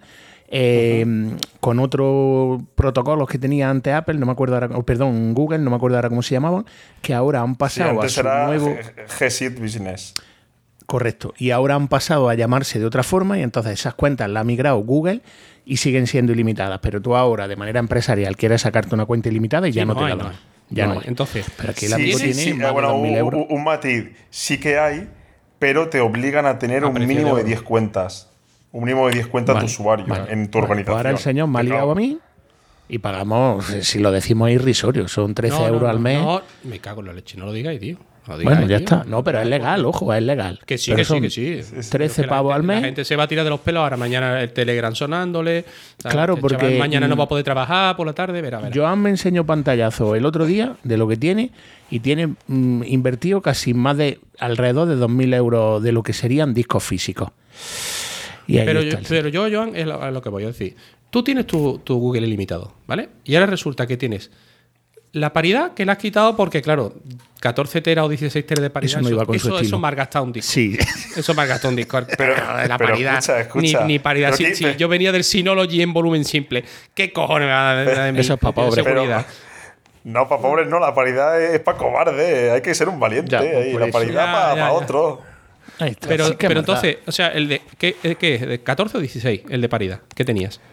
Speaker 1: con otros protocolos que tenía antes Apple, no me acuerdo ahora, perdón, Google, no me acuerdo ahora cómo se llamaban, que ahora han
Speaker 3: sí,
Speaker 1: pasado a
Speaker 3: antes
Speaker 1: su
Speaker 3: era
Speaker 1: nuevo...
Speaker 3: G-Suite Business.
Speaker 1: Correcto. Y ahora han pasado a llamarse de otra forma y entonces esas cuentas las ha migrado Google y siguen siendo ilimitadas. Pero tú ahora, de manera empresarial, quieres sacarte una cuenta ilimitada y ya no te la dan. Ya no hay.
Speaker 2: Entonces,
Speaker 1: Pero aquí el amigo tiene más de
Speaker 3: bueno,
Speaker 1: 2.000 euros.
Speaker 3: un matiz. Sí que hay, pero te obligan a tener un
Speaker 2: precio
Speaker 3: mínimo
Speaker 2: de
Speaker 3: de
Speaker 2: oro.
Speaker 3: 10 cuentas. Un mínimo de 10 cuentas
Speaker 1: Vale,
Speaker 3: de usuario
Speaker 1: vale.
Speaker 3: en tu
Speaker 1: Pues
Speaker 3: organización.
Speaker 1: ahora el señor me ha
Speaker 3: Claro.
Speaker 1: ligado a mí y pagamos, si lo decimos, irrisorio. Son 13 euros al mes.
Speaker 2: No, me cago en la leche, no lo digáis, tío. No lo
Speaker 1: Bueno,
Speaker 2: digáis,
Speaker 1: ya
Speaker 2: tío.
Speaker 1: está. No, pero es legal, ojo, es legal.
Speaker 2: Que sí,
Speaker 1: Pero
Speaker 2: que sí,
Speaker 1: son
Speaker 2: que sí.
Speaker 1: 13
Speaker 2: Que la
Speaker 1: pavos
Speaker 2: gente-
Speaker 1: al mes.
Speaker 2: La gente se va a tirar de los pelos ahora mañana el Telegram sonándole. ¿sabes?
Speaker 1: Claro,
Speaker 2: Este chaval
Speaker 1: porque,
Speaker 2: mañana no va a poder trabajar por la tarde, verá.
Speaker 1: Joan me enseñó pantallazo el otro día de lo que tiene y tiene invertido casi más de alrededor de 2.000 euros de lo que serían discos físicos. Y ahí
Speaker 2: Pero
Speaker 1: está el
Speaker 2: yo, Joan, es lo que voy a decir. Tú tienes tu Google ilimitado, ¿vale? Y ahora resulta que tienes la paridad que le has quitado porque, claro, 14 teras o 16 teras de paridad.
Speaker 1: Eso no iba con su estilo.
Speaker 2: Eso me has gastado un disco.
Speaker 1: Sí.
Speaker 2: Eso me has gastado un disco.
Speaker 3: Pero
Speaker 2: la paridad.
Speaker 3: escucha.
Speaker 2: Ni paridad.
Speaker 3: Pero
Speaker 2: Si
Speaker 3: que-
Speaker 2: yo venía del Synology en volumen simple. ¿Qué cojones me va a dar de mí?
Speaker 1: Eso es pa' pobre.
Speaker 2: Seguridad.
Speaker 3: No, para pobres no, la paridad es para cobarde. Hay que ser un valiente.
Speaker 1: Ya, pues
Speaker 3: ahí,
Speaker 1: por
Speaker 3: la
Speaker 1: eso.
Speaker 3: paridad
Speaker 2: Ya,
Speaker 3: para
Speaker 2: ya, ya.
Speaker 3: otro.
Speaker 1: Ahí está.
Speaker 2: Pero,
Speaker 1: Sí que
Speaker 2: pero
Speaker 1: es verdad.
Speaker 2: entonces, o sea, el de ¿qué es? ¿De 14 o 16? El de paridad. ¿Qué tenías?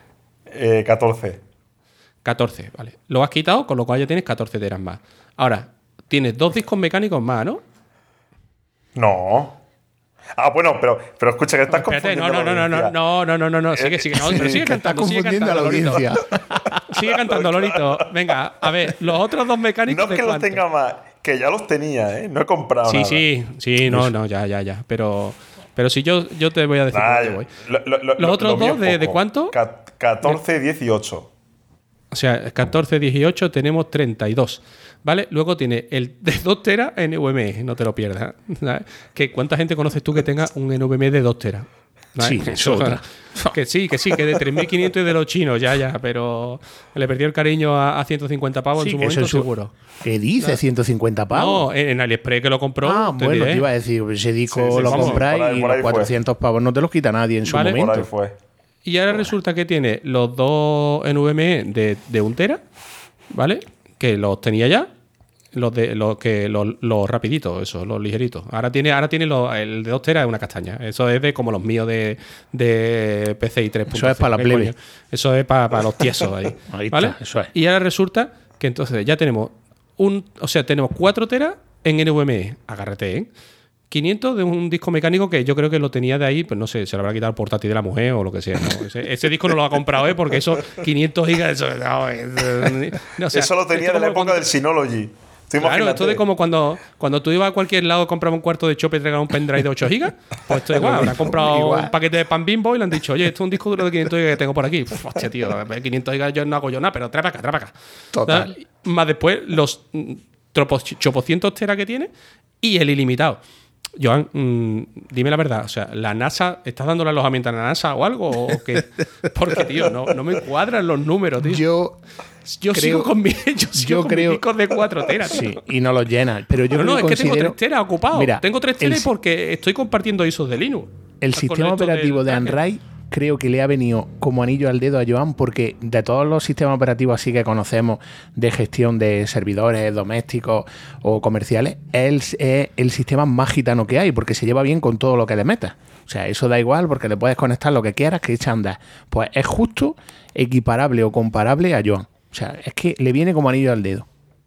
Speaker 3: 14.
Speaker 2: 14, vale. Lo has quitado, con lo cual ya tienes 14 teras más. Ahora, tienes 2 discos mecánicos más, ¿no?
Speaker 3: No. Ah, bueno, pero escucha que estás
Speaker 2: Espérate,
Speaker 3: confundiendo la audiencia.
Speaker 2: no, sigue, no, pero sigue
Speaker 1: Está
Speaker 2: cantando, sigue
Speaker 1: confundiendo a la
Speaker 2: cantando, Lorito.
Speaker 1: audiencia.
Speaker 2: Sigue cantando, Lorito. Venga, a ver, los otros 2 mecánicos
Speaker 3: No es
Speaker 2: de
Speaker 3: que los
Speaker 2: cuánto?
Speaker 3: tenga más, que ya los tenía, ¿eh? No he comprado nada.
Speaker 2: Sí, no, ya. Pero si yo te voy a decir por
Speaker 3: Nah,
Speaker 2: dónde voy.
Speaker 3: los
Speaker 2: otros dos de cuánto?
Speaker 3: 14, 18.
Speaker 2: O sea, 14, 18, tenemos 32. ¿Vale? Luego tiene el de 2 teras NVMe, no te lo pierdas. ¿Sabes? ¿Cuánta gente conoces tú que tenga un NVMe de 2 teras?
Speaker 1: Sí, eso otra.
Speaker 2: Que sí, que de 3.500 y de los chinos, ya, pero le perdió el cariño a 150 pavos
Speaker 1: Sí,
Speaker 2: en su
Speaker 1: que eso
Speaker 2: momento,
Speaker 1: es su-
Speaker 2: seguro.
Speaker 1: ¿Qué dice? ¿150 pavos?
Speaker 2: No, en AliExpress que lo compró.
Speaker 1: Bueno,
Speaker 2: diré.
Speaker 1: te iba a decir, ese disco
Speaker 3: Sí,
Speaker 1: lo
Speaker 2: vamos,
Speaker 1: compráis
Speaker 3: por ahí
Speaker 1: y los
Speaker 3: fue.
Speaker 1: 400 pavos no te los quita nadie en su
Speaker 2: Vale.
Speaker 3: Por
Speaker 1: momento.
Speaker 3: ahí fue.
Speaker 2: Y ahora resulta que tiene los dos NVMe de 1 tera, ¿vale? Que los tenía ya. Los rapiditos, esos, los ligeritos. Ahora tiene el de 2 teras, es una castaña. Eso es de como los míos de PCI 3.0.
Speaker 1: Eso es para la
Speaker 2: ¿qué
Speaker 1: plebe.
Speaker 2: coño? Eso es para los tiesos ahí.
Speaker 1: Ahí
Speaker 2: ¿vale?
Speaker 1: está, eso es.
Speaker 2: Y ahora resulta que entonces ya tenemos tenemos 4 teras en NVMe. Agárrate, ¿eh? 500 de un disco mecánico que yo creo que lo tenía de ahí, pues no sé, se lo habrá quitado el portátil de la mujer o lo que sea. ¿no? Ese disco no lo ha comprado, porque esos 500 gigas.
Speaker 3: Eso lo tenía de la época del Synology. Tú
Speaker 2: Claro,
Speaker 3: imagínate.
Speaker 2: esto de como cuando tú ibas a cualquier lado, comprabas un cuarto de chope y te regalaban un pendrive de 8 gigas. Pues esto es igual. Habrá comprado
Speaker 1: Igual.
Speaker 2: un paquete de pan Bimbo y le han dicho, oye, esto es un disco duro de 500 gigas que tengo por aquí. Hostia, tío, 500 gigas yo no hago yo nada, pero trae para acá.
Speaker 1: Total.
Speaker 2: ¿sabes? Más después los chopocientos teras que tiene y el ilimitado. Joan, dime la verdad, o sea, ¿la NASA, estás dándole alojamiento a la NASA o algo? ¿O qué? Porque, tío, no me cuadran los números, tío. Yo sigo con mis discos de 4 teras.
Speaker 1: Sí, y no los llena. Pero yo
Speaker 2: No, es que tengo
Speaker 1: considero-
Speaker 2: 3 teras ocupados.
Speaker 1: Mira,
Speaker 2: Tengo 3 teras porque estoy compartiendo ISOs de Linux.
Speaker 1: El
Speaker 2: Con
Speaker 1: sistema
Speaker 2: esto
Speaker 1: operativo de
Speaker 2: del tracker.
Speaker 1: Android creo que le ha venido como anillo al dedo a Joan, porque de todos los sistemas operativos así que conocemos de gestión de servidores domésticos o comerciales, es el sistema más gitano que hay, porque se lleva bien con todo lo que le metas. O sea, eso da igual porque le puedes conectar lo que quieras que echa a andar. Pues es justo equiparable o comparable a Joan. O sea, es que le viene como anillo al dedo.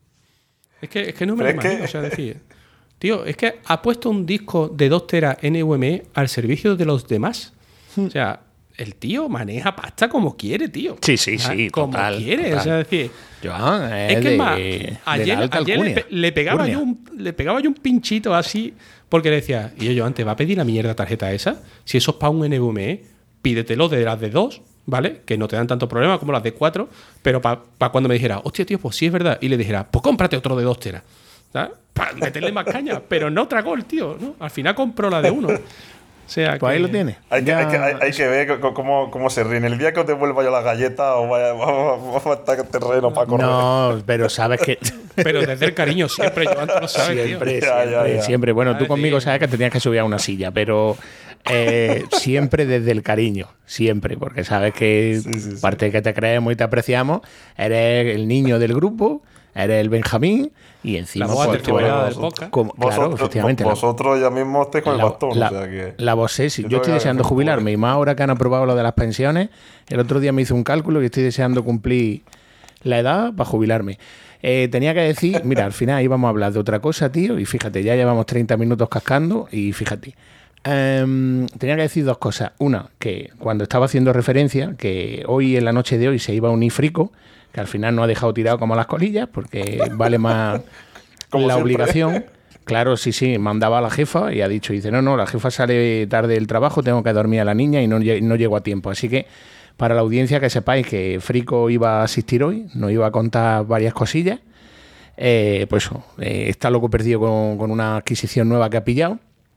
Speaker 2: Es que no me
Speaker 3: Pero
Speaker 2: lo
Speaker 3: es que-
Speaker 2: imagino. O sea, decir, tío, es que ha puesto un disco de 2 teras NVMe al servicio de los demás. O sea, el tío maneja pasta como quiere, tío.
Speaker 1: Sí, sí,
Speaker 2: Ah,
Speaker 1: sí,
Speaker 2: Como
Speaker 1: total,
Speaker 2: quiere.
Speaker 1: total.
Speaker 2: O sea, decir,
Speaker 1: Joan
Speaker 2: es que
Speaker 1: de,
Speaker 2: es más,
Speaker 1: de
Speaker 2: ayer,
Speaker 1: la alta
Speaker 2: ayer
Speaker 1: alcurnia.
Speaker 2: le pegaba
Speaker 1: Alcurnia.
Speaker 2: le pegaba yo un pinchito así, porque le decía, y yo antes, ¿va a pedir la mierda tarjeta esa? Si eso es para un NVMe, pídetelo de las de 2, ¿vale? Que no te dan tanto problema como las de 4, pero para cuando me dijera, hostia, tío, pues sí es verdad, y le dijera, pues cómprate otro de 2 teras, ¿sabes? Para meterle más caña, pero no tragó el tío, ¿no? Al final compró la de 1. O sea,
Speaker 1: Pues ahí lo tienes.
Speaker 3: Hay que ver cómo se ríen. El día que os devuelva yo la galleta, os vamos a estar terreno para correr.
Speaker 1: No, pero sabes que
Speaker 2: Pero desde el cariño siempre, yo antes lo sabes,
Speaker 1: siempre,
Speaker 2: tío.
Speaker 3: Ya.
Speaker 1: siempre. Bueno, tú
Speaker 2: Ay,
Speaker 1: conmigo
Speaker 2: tío.
Speaker 1: sabes que te tenías que subir a una silla, pero siempre desde el cariño, siempre, porque sabes que
Speaker 3: Sí.
Speaker 1: aparte de que te creemos y te apreciamos, eres el niño del grupo, eres el Benjamín y encima
Speaker 2: La voz
Speaker 1: pues, tú
Speaker 2: articulada
Speaker 1: eres-
Speaker 2: del podcast.
Speaker 1: claro, efectivamente.
Speaker 3: Vosotros ya mismo estáis con el bastón.
Speaker 1: La,
Speaker 3: o sea que,
Speaker 1: la voz sexy.
Speaker 3: yo
Speaker 1: Yo estoy
Speaker 3: tengo que
Speaker 1: deseando
Speaker 3: hacer un
Speaker 1: jubilarme y más ahora que han aprobado lo de las pensiones. El otro día me hice un cálculo y estoy deseando cumplir la edad para jubilarme. Tenía que decir, mira, al final íbamos a hablar de otra cosa, tío, y fíjate, ya llevamos 30 minutos cascando y fíjate. Tenía que decir dos cosas. Una, que cuando estaba haciendo referencia, que hoy en la noche de hoy se iba a unir Frico, que al final no ha dejado tirado como las colillas, porque vale más
Speaker 3: Como
Speaker 1: la
Speaker 3: siempre.
Speaker 1: obligación. Claro, sí, mandaba a la jefa y ha dicho, dice, no, la jefa sale tarde del trabajo, tengo que dormir a la niña y no llego a tiempo. Así que para la audiencia que sepáis que Frico iba a asistir hoy, nos iba a contar varias cosillas. Pues eso, está loco perdido con una adquisición nueva que ha pillado.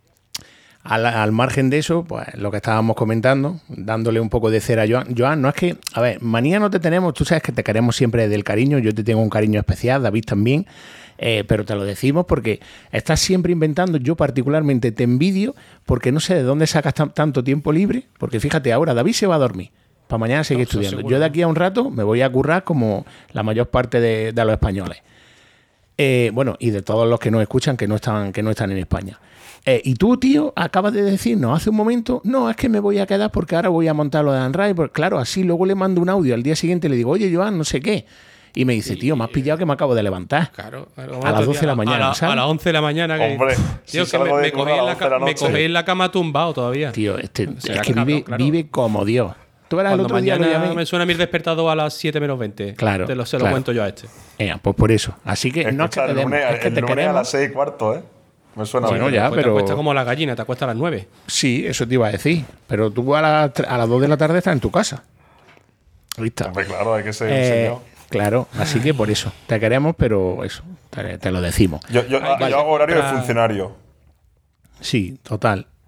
Speaker 1: Al margen de eso, pues lo que estábamos comentando, dándole un poco de cera a Joan. Joan, no es que, a ver, manía no te tenemos, tú sabes que te queremos siempre del cariño, yo te tengo un cariño especial, David también, pero te lo decimos porque estás siempre inventando, yo particularmente te envidio porque no sé de dónde sacas tanto tiempo libre, porque fíjate, ahora David se va a dormir, para mañana seguir
Speaker 2: eso
Speaker 1: estudiando.
Speaker 2: seguro.
Speaker 1: Yo de aquí a un rato me voy a currar como la mayor parte de los españoles. Bueno, y de todos los que nos escuchan que no están en España. Y tú, tío, acabas de decirnos hace un momento, no, es que me voy a quedar porque ahora voy a montar lo de Android. Porque, claro, así luego le mando un audio al día siguiente y le digo, oye, Joan, no sé qué. Y me dice, tío, me has pillado que me acabo de levantar.
Speaker 2: Claro,
Speaker 1: A las 12 de la mañana,
Speaker 2: a
Speaker 1: ¿sabes?
Speaker 2: las 11 de la mañana. Que,
Speaker 3: Hombre,
Speaker 2: tío,
Speaker 3: si
Speaker 2: que
Speaker 3: salgo de
Speaker 2: me
Speaker 3: currar
Speaker 2: cogí
Speaker 3: a las 11 de la
Speaker 2: me
Speaker 3: noche.
Speaker 2: cogí en la cama tumbado todavía.
Speaker 1: Tío, es
Speaker 2: Será
Speaker 1: que
Speaker 2: cabrón, claro.
Speaker 1: vive como Dios. Tú verás el
Speaker 2: Cuando
Speaker 1: otro día lo
Speaker 2: mañana
Speaker 1: llamé.
Speaker 2: me suena mi despertador a las 7 menos 20.
Speaker 1: Claro,
Speaker 2: Se lo
Speaker 1: claro.
Speaker 2: cuento yo a este.
Speaker 1: Pues por eso. Así que no es que
Speaker 3: Escucha,
Speaker 1: te
Speaker 3: el
Speaker 1: demos,
Speaker 3: lunes,
Speaker 1: es que
Speaker 3: el
Speaker 1: te
Speaker 3: lunes a
Speaker 1: queremos.
Speaker 3: las 6:15, ¿eh? Me suena
Speaker 1: Bueno,
Speaker 3: bien.
Speaker 1: ya,
Speaker 2: Después
Speaker 1: pero-
Speaker 2: te acuestas como la gallina, te acuestas a las 9.
Speaker 1: Sí, eso te iba a decir. Pero tú a las 2 de la tarde estás en tu casa. ¿Viste?
Speaker 3: Hombre, claro, hay que ser un señor.
Speaker 1: Claro, así que por eso. Te queremos, pero eso, te lo decimos.
Speaker 3: Yo hago horario de
Speaker 2: Otra-
Speaker 3: funcionario.
Speaker 1: Sí, total.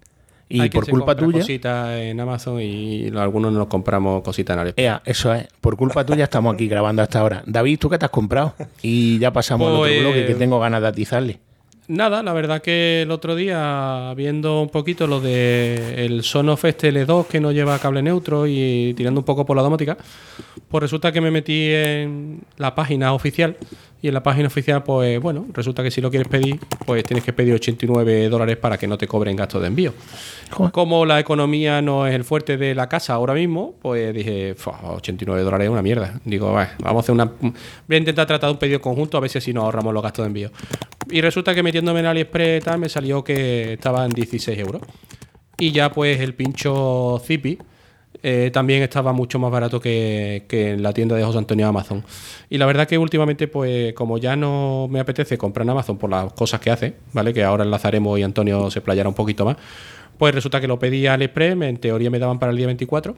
Speaker 1: Y
Speaker 2: Hay quien
Speaker 1: por
Speaker 2: se
Speaker 1: culpa
Speaker 2: compra
Speaker 1: tuya...
Speaker 2: cositas en Amazon y algunos nos compramos cositas en AliExpress.
Speaker 1: Eso es, por culpa tuya estamos aquí grabando hasta ahora. David, ¿tú qué te has comprado? Y ya pasamos al otro
Speaker 2: Pues,
Speaker 1: bloque que tengo ganas de atizarle.
Speaker 2: Nada, la verdad que el otro día, viendo un poquito lo de el Sonos L2 que no lleva cable neutro y tirando un poco por la domótica, pues resulta que me metí en la página oficial. Y en la página oficial, pues bueno, resulta que si lo quieres pedir, pues tienes que pedir $89 para que no te cobren gastos de envío.
Speaker 1: Joder.
Speaker 2: Como la economía no es el fuerte de la casa ahora mismo, pues dije, $89 es una mierda. Digo, vamos a hacer voy a intentar tratar un pedido conjunto a ver si así nos ahorramos los gastos de envío. Y resulta que metiéndome en AliExpress tal, me salió que estaba en 16 euros. Y ya pues el pincho Zippy también estaba mucho más barato que en la tienda de José Antonio Amazon. Y la verdad que últimamente, pues como ya no me apetece comprar en Amazon por las cosas que hace, ¿vale? Que ahora enlazaremos y Antonio se playará un poquito más. Pues resulta que lo pedí a AliExpress, en teoría me daban para el día 24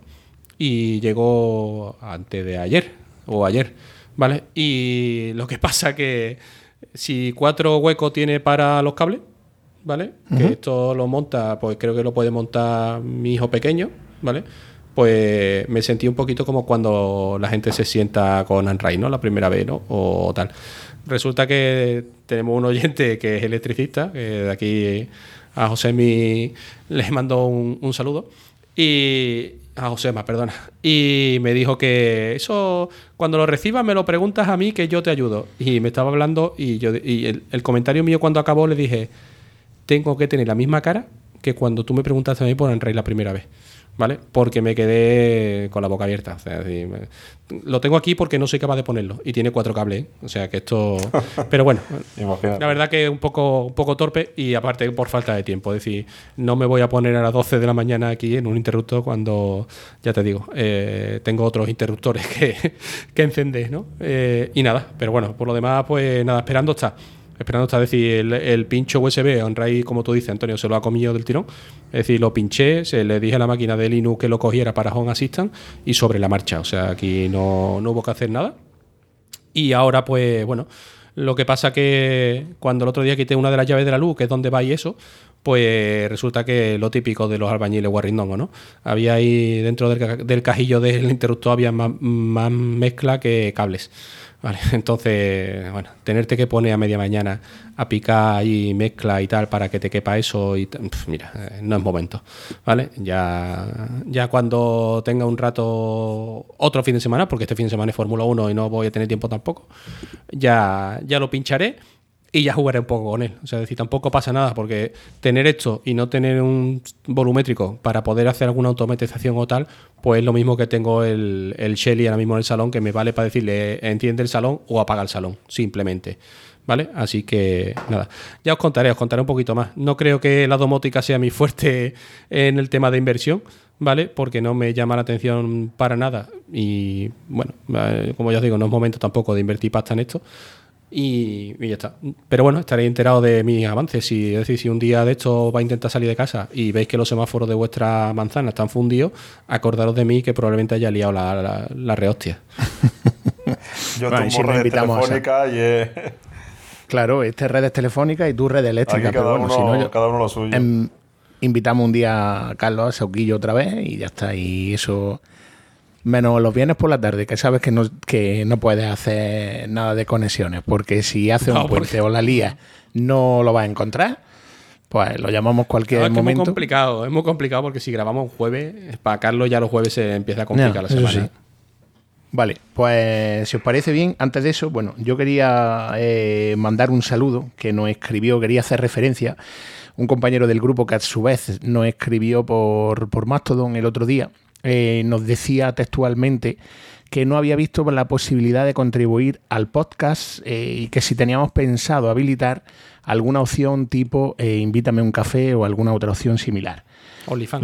Speaker 2: y llegó antes de ayer o ayer, ¿vale? Y lo que pasa que si 4 huecos tiene para los cables, ¿vale? Que esto lo monta, pues creo que lo puede montar mi hijo pequeño, ¿vale? Pues me sentí un poquito como cuando la gente se sienta con Android, ¿no? La primera vez, ¿no? O tal. Resulta que tenemos un oyente que es electricista, que de aquí a Josemi les mando un saludo. Y a Josema, perdona. Y me dijo que eso, cuando lo recibas me lo preguntas a mí que yo te ayudo. Y me estaba hablando y el comentario mío cuando acabó le dije, tengo que tener la misma cara que cuando tú me preguntaste a mí por Android la primera vez. ¿Vale? Porque me quedé con la boca abierta. O sea, lo tengo aquí porque no soy capaz de ponerlo. Y tiene 4 cables, ¿eh? O sea que esto... Pero bueno, la verdad que es un poco torpe y aparte por falta de tiempo. Es decir, no me voy a poner a las 12 de la mañana aquí en un interruptor cuando, ya te digo, tengo otros interruptores que encender, ¿no? Y nada, pero bueno, por lo demás, pues nada, esperando está, es decir, el pincho USB Android, como tú dices, Antonio, se lo ha comido del tirón. Es decir, lo pinché, se le dije a la máquina de Linux que lo cogiera para Home Assistant y sobre la marcha. O sea, aquí no hubo que hacer nada. Y ahora, pues, bueno, lo que pasa que cuando el otro día quité una de las llaves de la luz, que es donde va y eso, pues resulta que lo típico de los albañiles guarrindongos, ¿no? Había ahí dentro del cajillo del interruptor había más mezcla que cables. Vale, entonces, bueno, tenerte que poner a media mañana a picar ahí mezcla y tal para que te quepa eso, mira, no es momento, ¿vale? Ya cuando tenga un rato, otro fin de semana, porque este fin de semana es Fórmula 1 y no voy a tener tiempo tampoco, ya lo pincharé y ya jugaré un poco con él. O sea, es decir, tampoco pasa nada, porque tener esto y no tener un volumétrico para poder hacer alguna automatización o tal, pues es lo mismo que tengo el Shelly ahora mismo en el salón, que me vale para decirle enciende el salón o apaga el salón, simplemente. ¿Vale? Así que nada, ya os contaré un poquito más. No creo que la domótica sea mi fuerte en el tema de inversión, ¿vale? Porque no me llama la atención para nada. Y bueno, como ya os digo, no es momento tampoco de invertir pasta en esto. Y ya está. Pero bueno, estaréis enterados de mis avances. Es decir, si un día de esto vais a intentar salir de casa y veis que los semáforos de vuestra manzana están fundidos, acordaros de mí, que probablemente haya liado la rehostia.
Speaker 3: Yo tengo redes telefónicas y...
Speaker 1: Claro, este es redes telefónicas y tú redes eléctricas.
Speaker 3: Aquí cada uno lo suyo.
Speaker 1: Invitamos un día a Carlos a Sauquillo otra vez y ya está. Y eso... Menos los viernes por la tarde, que sabes que no puedes hacer nada de conexiones, porque si haces un puente o la lías, no lo vas a encontrar. Pues lo llamamos cualquier momento.
Speaker 2: Es muy complicado porque si grabamos un jueves, para Carlos ya los jueves se empieza a complicar la semana.
Speaker 1: Sí. Vale, pues si os parece bien, antes de eso, bueno, yo quería mandar un saludo que nos escribió, quería hacer referencia, un compañero del grupo que a su vez nos escribió por Mastodon el otro día. Nos decía textualmente que no había visto la posibilidad de contribuir al podcast y que si teníamos pensado habilitar alguna opción tipo invítame a un café o alguna otra opción similar.
Speaker 2: OnlyFans.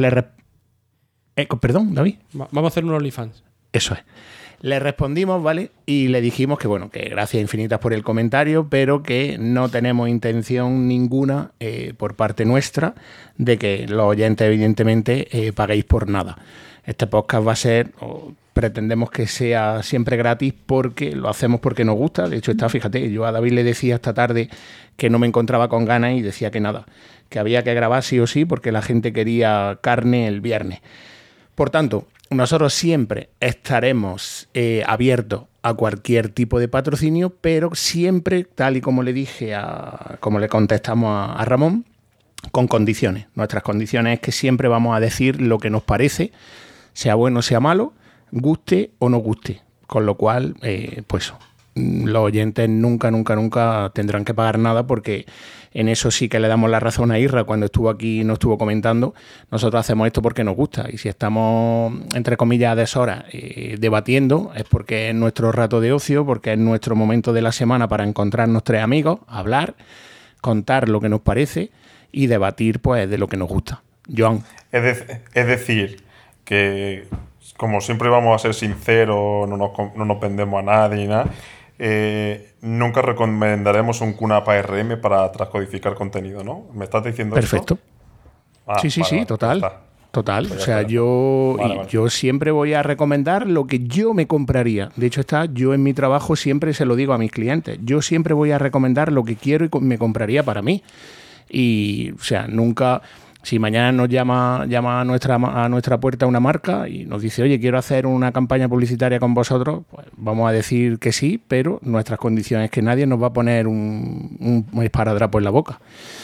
Speaker 1: Perdón, David.
Speaker 2: Vamos a hacer un OnlyFans.
Speaker 1: Eso es. Le respondimos, ¿vale? Y le dijimos que, bueno, que gracias infinitas por el comentario, pero que no tenemos intención ninguna por parte nuestra de que los oyentes, evidentemente, paguéis por nada. Este podcast va a ser pretendemos que sea siempre gratis porque lo hacemos porque nos gusta. De hecho, fíjate, yo a David le decía esta tarde que no me encontraba con ganas y decía que nada, que había que grabar sí o sí porque la gente quería carne el viernes. Por tanto, nosotros siempre estaremos abiertos a cualquier tipo de patrocinio, pero siempre, tal y como le dije, como le contestamos a Ramón, con condiciones. Nuestras condiciones es que siempre vamos a decir lo que nos parece, sea bueno, sea malo, guste o no guste. Con lo cual, pues los oyentes nunca tendrán que pagar nada, porque en eso sí que le damos la razón a Irra cuando estuvo aquí y nos estuvo comentando. Nosotros hacemos esto porque nos gusta, y si estamos, entre comillas, a deshoras debatiendo, es porque es nuestro rato de ocio, porque es nuestro momento de la semana para encontrarnos tres amigos, hablar, contar lo que nos parece y debatir pues de lo que nos gusta. Joan.
Speaker 3: Es decir, que como siempre vamos a ser sinceros, no nos vendemos a nadie ni nada. Nunca recomendaremos un QNAP ARM para transcodificar contenido, ¿no? ¿Me estás diciendo
Speaker 1: perfecto? Eso? Sí, vale, total. Total. Pues o sea, yo siempre voy a recomendar lo que yo me compraría. De hecho, yo en mi trabajo siempre se lo digo a mis clientes. Yo siempre voy a recomendar lo que quiero y me compraría para mí. Y, o sea, nunca... Si mañana nos llama a nuestra puerta una marca y nos dice, oye, quiero hacer una campaña publicitaria con vosotros, pues vamos a decir que sí, pero nuestras condiciones es que nadie nos va a poner un esparadrapo en la boca.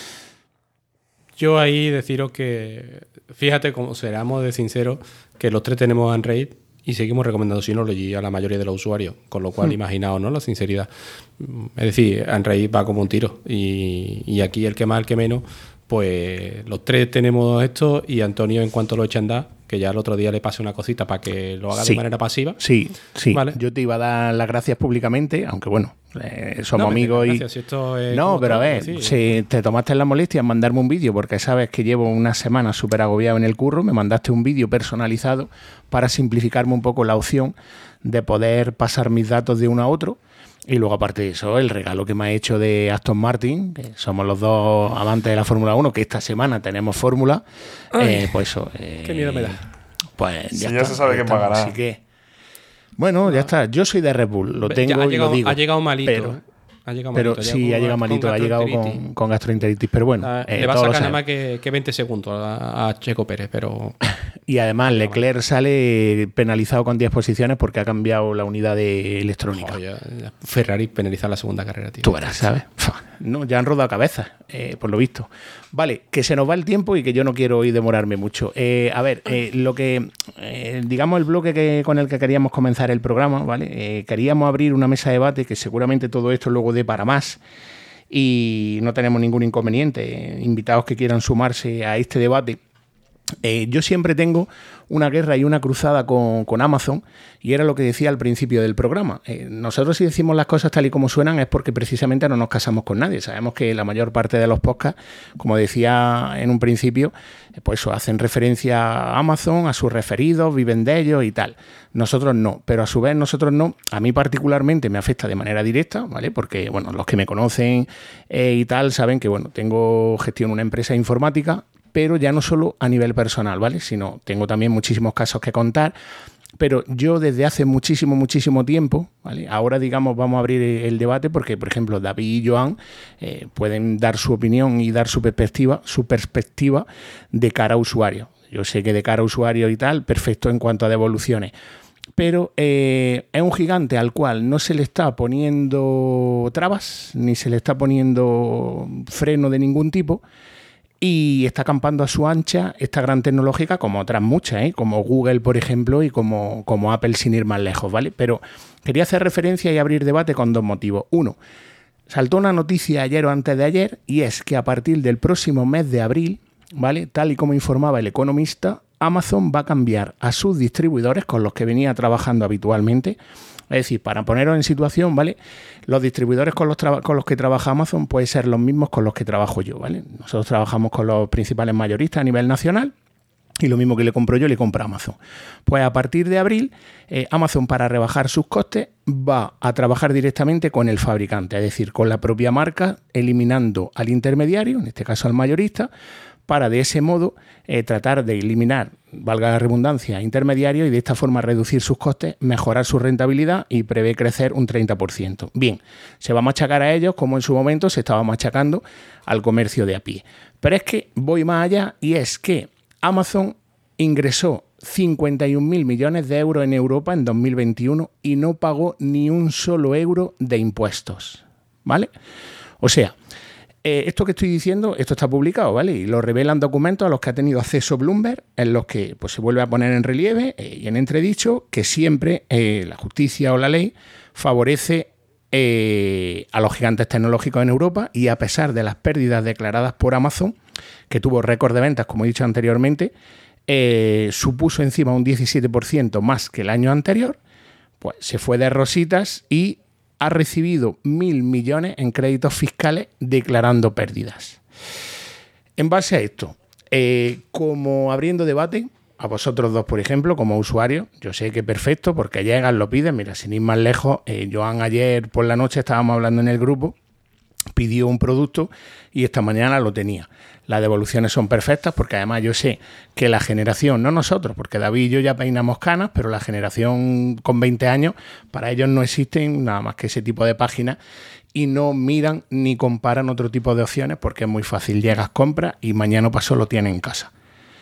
Speaker 2: Yo ahí deciros que, fíjate cómo seramos de sinceros, que los tres tenemos Android y seguimos recomendando Synology a la mayoría de los usuarios, con lo cual imaginaos, ¿no?, la sinceridad. Es decir, Android va como un tiro y aquí el que más, el que menos, pues los tres tenemos esto, y Antonio, en cuanto lo eche a andar, que ya el otro día le pase una cosita para que lo haga de manera pasiva.
Speaker 1: Sí. ¿Vale? Yo te iba a dar las gracias públicamente, aunque bueno, somos amigos y...
Speaker 2: Si esto es
Speaker 1: pero a ver, si te tomaste la molestia en mandarme un vídeo, porque sabes que llevo una semana súper agobiado en el curro, me mandaste un vídeo personalizado para simplificarme un poco la opción de poder pasar mis datos de uno a otro. Y luego, aparte de eso, el regalo que me ha hecho de Aston Martin, que somos los dos amantes de la Fórmula 1, que esta semana tenemos Fórmula, pues eso...
Speaker 2: qué miedo me da.
Speaker 1: Pues
Speaker 3: ya se sabe quién va a ganar.
Speaker 1: Así que, bueno, ya está. Yo soy de Red Bull, lo tengo y lo digo.
Speaker 2: Ha llegado malito.
Speaker 1: Ha llegado malito, ha llegado con gastroenteritis, pero bueno.
Speaker 2: Le va a sacar nada más que 20 segundos a Checo Pérez, pero...
Speaker 1: Y además Leclerc sale penalizado con 10 posiciones porque ha cambiado la unidad de electrónica.
Speaker 2: Ferrari penaliza la segunda carrera, tío.
Speaker 1: Tú verás, ¿sabes? No, ya han rodado cabezas, por lo visto. Vale, que se nos va el tiempo y que yo no quiero hoy demorarme mucho. A ver, lo que... digamos el bloque con el que queríamos comenzar el programa, ¿vale? Queríamos abrir una mesa de debate, que seguramente todo esto luego dé para más, y no tenemos ningún inconveniente. Invitados que quieran sumarse a este debate. Yo siempre tengo una guerra y una cruzada con Amazon, y era lo que decía al principio del programa. Nosotros, si decimos las cosas tal y como suenan, es porque precisamente no nos casamos con nadie. Sabemos que la mayor parte de los podcasts, como decía en un principio, pues hacen referencia a Amazon, a sus referidos, viven de ellos y tal. Nosotros no, pero a su vez nosotros no. A mí particularmente me afecta de manera directa, ¿vale? Porque, bueno, los que me conocen y tal saben que, bueno, gestiono una empresa informática, pero ya no solo a nivel personal, ¿vale? Sino tengo también muchísimos casos que contar, pero yo desde hace muchísimo tiempo, ¿vale? Ahora, digamos, vamos a abrir el debate porque, por ejemplo, David y Joan pueden dar su opinión y dar su perspectiva de cara a usuario. Yo sé que de cara a usuario y tal, perfecto en cuanto a devoluciones. Pero es un gigante al cual no se le está poniendo trabas, ni se le está poniendo freno de ningún tipo, y está acampando a su ancha esta gran tecnológica, como otras muchas, como Google, por ejemplo, y como Apple, sin ir más lejos, ¿vale? Pero quería hacer referencia y abrir debate con dos motivos. Uno, saltó una noticia ayer o antes de ayer, y es que a partir del próximo mes de abril, ¿vale?, tal y como informaba el Economista, Amazon va a cambiar a sus distribuidores con los que venía trabajando habitualmente. Es decir, para poneros en situación, ¿vale?, los distribuidores con los que trabaja Amazon pueden ser los mismos con los que trabajo yo, ¿vale? Nosotros trabajamos con los principales mayoristas a nivel nacional, y lo mismo que le compro yo, le compra Amazon. Pues a partir de abril, Amazon, para rebajar sus costes, va a trabajar directamente con el fabricante, es decir, con la propia marca, eliminando al intermediario, en este caso al mayorista, para de ese modo tratar de eliminar, valga la redundancia, intermediarios y de esta forma reducir sus costes, mejorar su rentabilidad y prevé crecer un 30%. Bien, se va a machacar a ellos como en su momento se estaba machacando al comercio de a pie. Pero es que voy más allá y es que Amazon ingresó 51.000 millones de euros en Europa en 2021 y no pagó ni un solo euro de impuestos, ¿vale? O sea, esto que estoy diciendo, esto está publicado, ¿vale? Y lo revelan documentos a los que ha tenido acceso Bloomberg, en los que pues, se vuelve a poner en relieve y en entredicho que siempre la justicia o la ley favorece a los gigantes tecnológicos en Europa y a pesar de las pérdidas declaradas por Amazon, que tuvo récord de ventas, como he dicho anteriormente, supuso encima un 17% más que el año anterior, pues se fue de rositas y ha recibido 1.000 millones en créditos fiscales declarando pérdidas. En base a esto, como abriendo debate, a vosotros dos, por ejemplo, como usuarios, yo sé que perfecto, porque llegan, lo piden. Mira, sin ir más lejos, Joan ayer por la noche estábamos hablando en el grupo, pidió un producto y esta mañana lo tenía. Las devoluciones son perfectas porque además yo sé que la generación, no nosotros, porque David y yo ya peinamos canas, pero la generación con 20 años, para ellos no existen nada más que ese tipo de páginas y no miran ni comparan otro tipo de opciones porque es muy fácil. Llegas, compras y mañana pasó lo tienes en casa.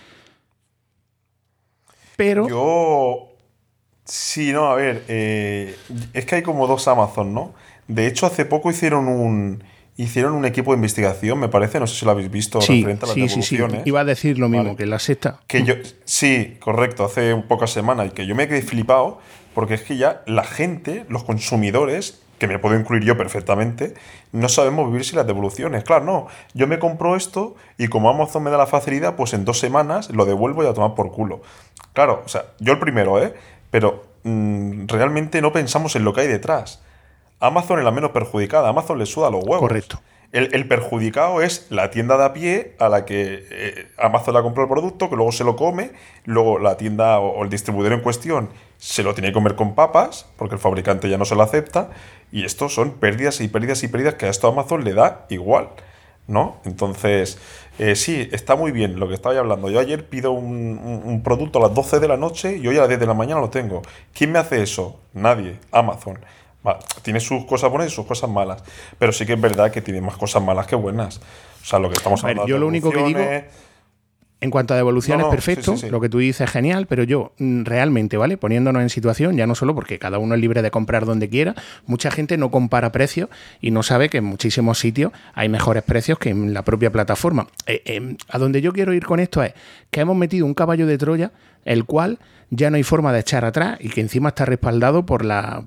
Speaker 1: Pero...
Speaker 3: Sí, no, a ver, es que hay como dos Amazon, ¿no? De hecho, hace poco hicieron un equipo de investigación, me parece, no sé si lo habéis visto, referente a las devoluciones.
Speaker 1: Iba a decir lo mismo, ¿vale? Que la sexta.
Speaker 3: Sí, correcto, hace pocas semanas, y que yo me quedé flipado, porque es que ya la gente, los consumidores, que me puedo incluir yo perfectamente, no sabemos vivir sin las devoluciones. Claro, no, yo me compro esto y como Amazon me da la facilidad, pues en 2 semanas lo devuelvo y a tomar por culo. Claro, o sea, yo el primero, pero realmente no pensamos en lo que hay detrás. Amazon es la menos perjudicada, Amazon le suda los huevos.
Speaker 1: Correcto.
Speaker 3: El perjudicado es la tienda de a pie a la que Amazon le ha comprado el producto, que luego se lo come, luego la tienda o el distribuidor en cuestión se lo tiene que comer con papas, porque el fabricante ya no se lo acepta, y esto son pérdidas y pérdidas y pérdidas que a esto Amazon le da igual, ¿no? Entonces, sí, está muy bien lo que estaba hablando. Yo ayer pido un producto a las 12 de la noche y hoy a las 10 de la mañana lo tengo. ¿Quién me hace eso? Nadie. Amazon. Vale, tiene sus cosas buenas y sus cosas malas, pero sí que es verdad que tiene más cosas malas que buenas. O sea, lo que estamos hablando.
Speaker 1: Yo lo único que digo, en cuanto a devoluciones, perfecto, sí. Lo que tú dices es genial, pero yo realmente, ¿vale? Poniéndonos en situación, ya no solo porque cada uno es libre de comprar donde quiera, mucha gente no compara precios y no sabe que en muchísimos sitios hay mejores precios que en la propia plataforma. A donde yo quiero ir con esto es que hemos metido un caballo de Troya, el cual ya no hay forma de echar atrás y que encima está respaldado por la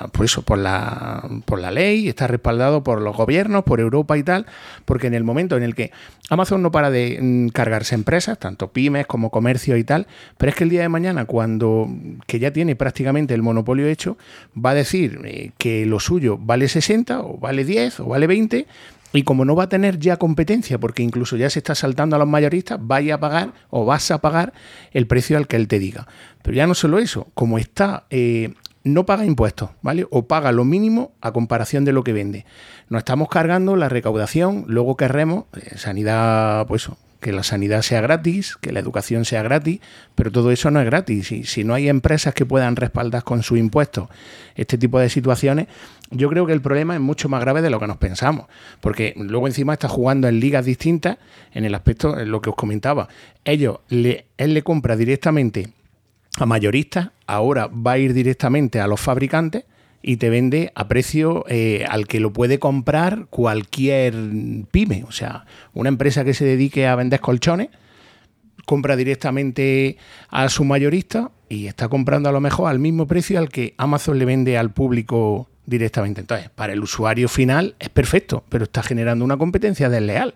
Speaker 1: ley, está respaldado por los gobiernos, por Europa y tal, porque en el momento en el que Amazon no para de cargarse empresas, tanto pymes como comercio y tal, pero es que el día de mañana, que ya tiene prácticamente el monopolio hecho, va a decir que lo suyo vale 60 o vale 10 o vale 20. Y como no va a tener ya competencia, porque incluso ya se está saltando a los mayoristas, vas a pagar el precio al que él te diga. Pero ya no solo eso, como está, no paga impuestos, ¿vale? O paga lo mínimo a comparación de lo que vende. Nos estamos cargando la recaudación, luego querremos sanidad, pues que la sanidad sea gratis, que la educación sea gratis, pero todo eso no es gratis. Y si no hay empresas que puedan respaldar con sus impuestos este tipo de situaciones, yo creo que el problema es mucho más grave de lo que nos pensamos, porque luego encima está jugando en ligas distintas en el aspecto, en lo que os comentaba. Él le compra directamente a mayoristas, ahora va a ir directamente a los fabricantes y te vende a precio al que lo puede comprar cualquier pyme. O sea, una empresa que se dedique a vender colchones compra directamente a su mayorista y está comprando a lo mejor al mismo precio al que Amazon le vende al público directamente. Entonces, para el usuario final es perfecto, pero está generando una competencia desleal.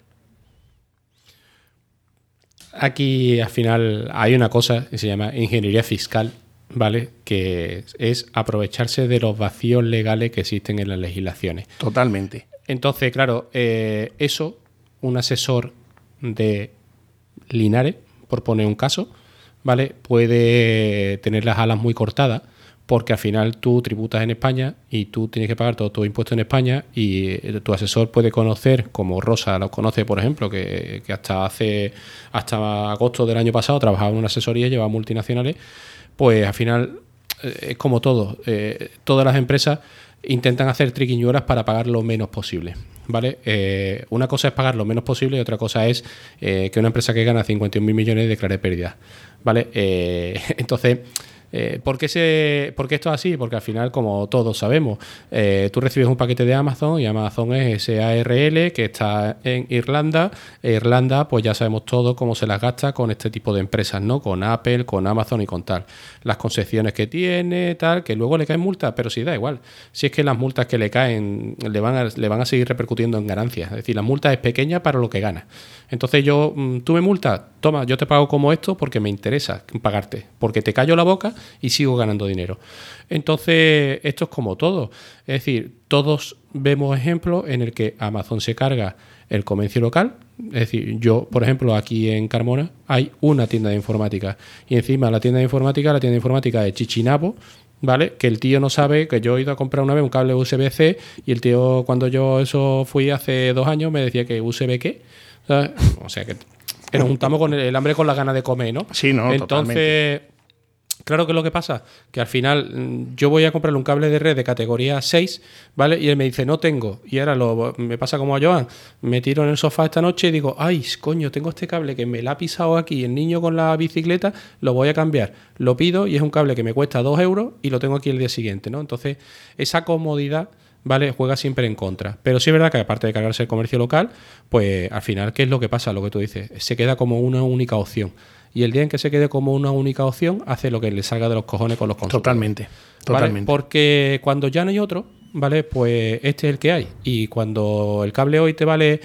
Speaker 2: Aquí, al final, hay una cosa que se llama ingeniería fiscal, ¿vale? Que es aprovecharse de los vacíos legales que existen en las legislaciones.
Speaker 1: Totalmente.
Speaker 2: Entonces, claro, eso, un asesor de Linares, por poner un caso, ¿vale? Puede tener las alas muy cortadas porque al final tú tributas en España y tú tienes que pagar todo tu impuesto en España y tu asesor puede conocer, como Rosa los conoce, por ejemplo, que hasta agosto del año pasado trabajaba en una asesoría y llevaba multinacionales, pues al final es como todo. Todas las empresas intentan hacer triquiñuelas para pagar lo menos posible, ¿vale? Una cosa es pagar lo menos posible y otra cosa es que una empresa que gana 51.000 millones declare pérdidas, ¿vale? Entonces, ¿por qué esto es así? Porque al final, como todos sabemos, tú recibes un paquete de Amazon y Amazon es SARL, que está en Irlanda. Irlanda, pues ya sabemos todo cómo se las gasta con este tipo de empresas, ¿no? Con Apple, con Amazon y con tal. Las concesiones que tiene, tal, que luego le caen multas, pero sí da igual. Si es que las multas que le caen le van a seguir repercutiendo en ganancias. Es decir, la multa es pequeña para lo que gana. Entonces tú me multas, toma, yo te pago como esto porque me interesa pagarte, porque te callo la boca y sigo ganando dinero. Entonces, esto es como todo. Es decir, todos vemos ejemplos en el que Amazon se carga el comercio local. Es decir, yo, por ejemplo, aquí en Carmona hay una tienda de informática y encima la tienda de informática de Chichinabo, ¿vale? Que el tío no sabe, que yo he ido a comprar una vez un cable USB-C y el tío, cuando yo eso fui hace 2 años, me decía que USB ¿qué? ¿Sabes? O sea que nos juntamos con el hambre con las ganas de comer, ¿no?
Speaker 1: Sí, no,
Speaker 2: entonces,
Speaker 1: totalmente.
Speaker 2: claro que es lo que pasa, que al final yo voy a comprarle un cable de red de categoría 6, ¿vale? Y él me dice, no tengo. Y ahora me pasa como a Joan, me tiro en el sofá esta noche y digo, ay, coño, tengo este cable que me la ha pisado aquí el niño con la bicicleta, lo voy a cambiar. Lo pido y es un cable que me cuesta 2 euros y lo tengo aquí el día siguiente, ¿no? Entonces, esa comodidad, ¿vale? Juega siempre en contra. Pero sí es verdad que aparte de cargarse el comercio local, pues al final, ¿qué es lo que pasa? Lo que tú dices, se queda como una única opción. Y el día en que se quede como una única opción, hace lo que le salga de los cojones con los consumidores.
Speaker 1: Totalmente.
Speaker 2: ¿Vale? Porque cuando ya no hay otro, ¿vale? Pues este es el que hay. Y cuando el cable hoy te vale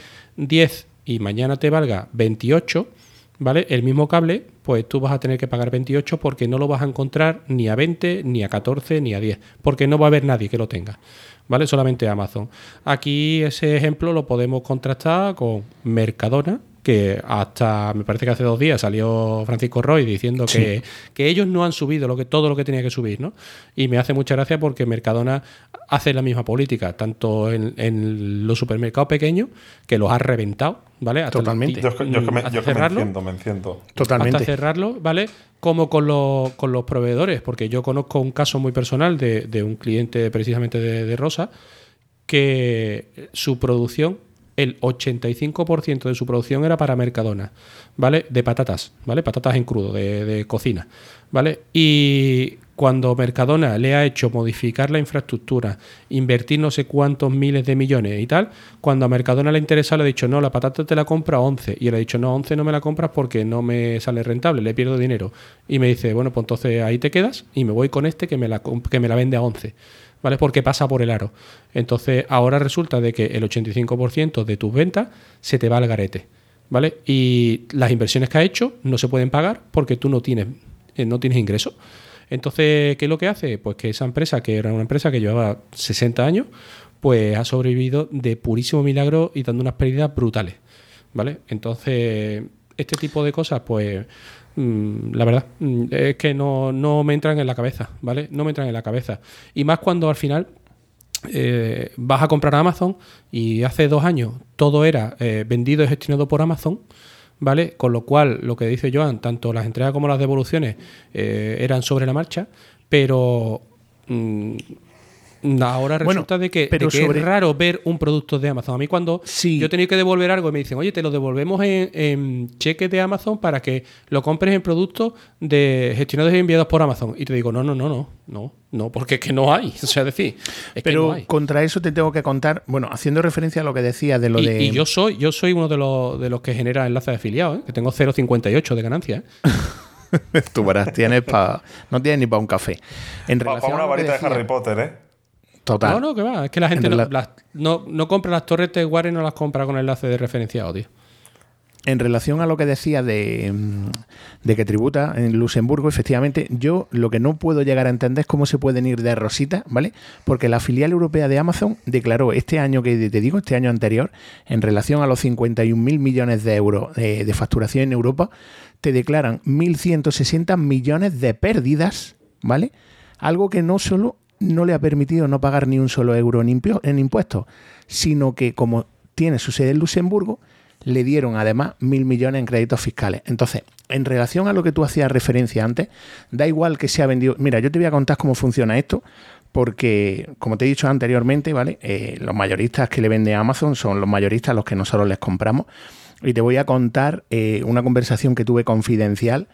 Speaker 2: 10 y mañana te valga 28, ¿vale? El mismo cable, pues tú vas a tener que pagar 28 porque no lo vas a encontrar ni a 20, ni a 14, ni a 10. Porque no va a haber nadie que lo tenga, ¿vale? Solamente Amazon. Aquí ese ejemplo lo podemos contrastar con Mercadona, que hasta, me parece que hace 2 días salió Francisco Roy diciendo que ellos no han subido todo lo que tenía que subir, ¿no? Y me hace mucha gracia porque Mercadona hace la misma política, tanto en los supermercados pequeños, que los ha reventado, ¿vale? Hasta
Speaker 1: totalmente.
Speaker 3: Yo me enciendo.
Speaker 1: Totalmente.
Speaker 2: Hasta cerrarlo, ¿vale? Como con los proveedores, porque yo conozco un caso muy personal de un cliente precisamente de Rosa, que su producción, el 85% de su producción era para Mercadona, ¿vale? De patatas, ¿vale? Patatas en crudo, de cocina, ¿vale? Y cuando Mercadona le ha hecho modificar la infraestructura, invertir no sé cuántos miles de millones y tal, cuando a Mercadona le interesa, le ha dicho, no, la patata te la compro a 11. Y él ha dicho, no, 11 no me la compras porque no me sale rentable, le pierdo dinero. Y me dice, bueno, pues entonces ahí te quedas y me voy con este que me la vende a 11. ¿Vale? Porque pasa por el aro. Entonces, ahora resulta de que el 85% de tus ventas se te va al garete, ¿vale? Y las inversiones que has hecho no se pueden pagar porque tú no tienes ingresos. Entonces, ¿qué es lo que hace? Pues que esa empresa, que era una empresa que llevaba 60 años, pues ha sobrevivido de purísimo milagro y dando unas pérdidas brutales, ¿vale? Entonces, este tipo de cosas, pues la verdad es que no me entran en la cabeza, ¿vale? No me entran en la cabeza. Y más cuando al final vas a comprar a Amazon y hace 2 años todo era vendido y gestionado por Amazon, ¿vale? Con lo cual, lo que dice Joan, tanto las entregas como las devoluciones eran sobre la marcha, pero ahora resulta de que es raro ver un producto de Amazon. A mí cuando yo he tenido que devolver algo y me dicen, oye, te lo devolvemos en cheques de Amazon para que lo compres en productos gestionados y enviados por Amazon. Y te digo, no, porque es que no hay. O sea, decir, es
Speaker 1: pero
Speaker 2: que no hay.
Speaker 1: Contra eso te tengo que contar, bueno, haciendo referencia a lo que decía de lo de...
Speaker 2: Y yo soy uno de los que genera enlaces de afiliados, que tengo 0,58 de ganancia.
Speaker 1: Tú verás, no tienes ni para un café.
Speaker 3: Para una varita de Harry Potter, ¿eh?
Speaker 1: Total.
Speaker 2: No, que va. Es que la gente no compra las torres de Warren, no las compra con enlace de referenciado, tío.
Speaker 1: En relación a lo que decía de que tributa en Luxemburgo, efectivamente, yo lo que no puedo llegar a entender es cómo se pueden ir de rosita, ¿vale? Porque la filial europea de Amazon declaró este año que te digo, este año anterior, en relación a los 51.000 millones de euros de facturación en Europa, te declaran 1.160 millones de pérdidas, ¿vale? Algo que no solo no le ha permitido no pagar ni un solo euro en impuestos, sino que como tiene su sede en Luxemburgo, le dieron además 1.000 millones en créditos fiscales. Entonces, en relación a lo que tú hacías referencia antes, da igual que se ha vendido... Mira, yo te voy a contar cómo funciona esto, porque, como te he dicho anteriormente, ¿vale? Los mayoristas que le vende a Amazon son los mayoristas a los que nosotros les compramos. Y te voy a contar una conversación que tuve confidencial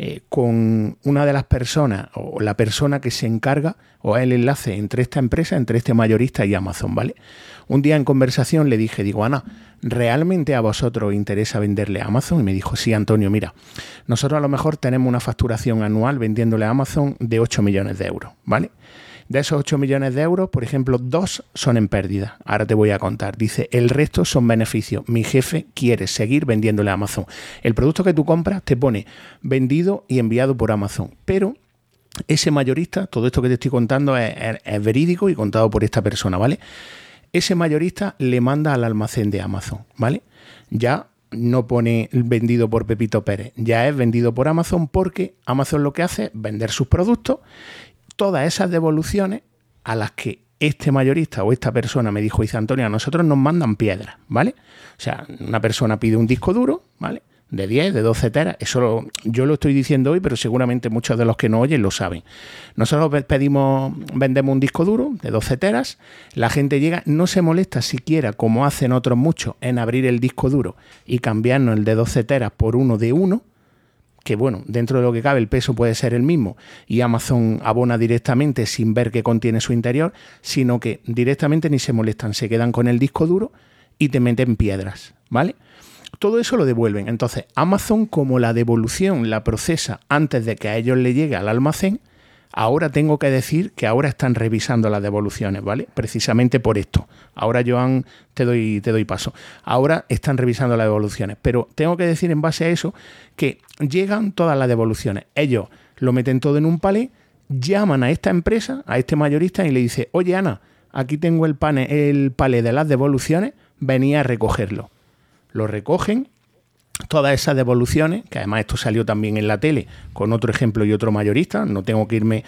Speaker 1: con una de las personas, o la persona que se encarga, o es el enlace entre esta empresa, entre este mayorista y Amazon, ¿vale? Un día en conversación le dije, digo, Ana, ¿realmente a vosotros os interesa venderle a Amazon? Y me dijo, sí, Antonio, mira, nosotros a lo mejor tenemos una facturación anual vendiéndole a Amazon de 8 millones de euros, ¿vale? De esos 8 millones de euros, por ejemplo, 2 son en pérdida. Ahora te voy a contar. Dice, el resto son beneficios. Mi jefe quiere seguir vendiéndole a Amazon. El producto que tú compras te pone vendido y enviado por Amazon. Pero ese mayorista, todo esto que te estoy contando es verídico y contado por esta persona, ¿vale? Ese mayorista le manda al almacén de Amazon, ¿vale? Ya no pone vendido por Pepito Pérez, ya es vendido por Amazon, porque Amazon lo que hace es vender sus productos. Todas esas devoluciones a las que este mayorista o esta persona me dijo, dice, Antonio, a nosotros nos mandan piedras, ¿vale? O sea, una persona pide un disco duro, ¿vale? De 10, de 12 teras, eso yo lo estoy diciendo hoy, pero seguramente muchos de los que no oyen lo saben. Nosotros vendemos un disco duro de 12 teras, la gente llega, no se molesta siquiera, como hacen otros muchos, en abrir el disco duro y cambiarnos el de 12 teras por uno de 1, que bueno, dentro de lo que cabe el peso puede ser el mismo y Amazon abona directamente sin ver qué contiene su interior, sino que directamente ni se molestan, se quedan con el disco duro y te meten piedras, ¿vale? Todo eso lo devuelven. Entonces, Amazon, como la devolución la procesa antes de que a ellos le llegue al almacén, ahora tengo que decir que ahora están revisando las devoluciones, ¿vale? Precisamente por esto. Ahora, Joan, te doy paso. Ahora están revisando las devoluciones. Pero tengo que decir en base a eso que llegan todas las devoluciones. Ellos lo meten todo en un palé, llaman a esta empresa, a este mayorista y le dicen, oye, Ana, aquí tengo el palé de las devoluciones, venía a recogerlo. Lo recogen, todas esas devoluciones, que además esto salió también en la tele con otro ejemplo y otro mayorista, no tengo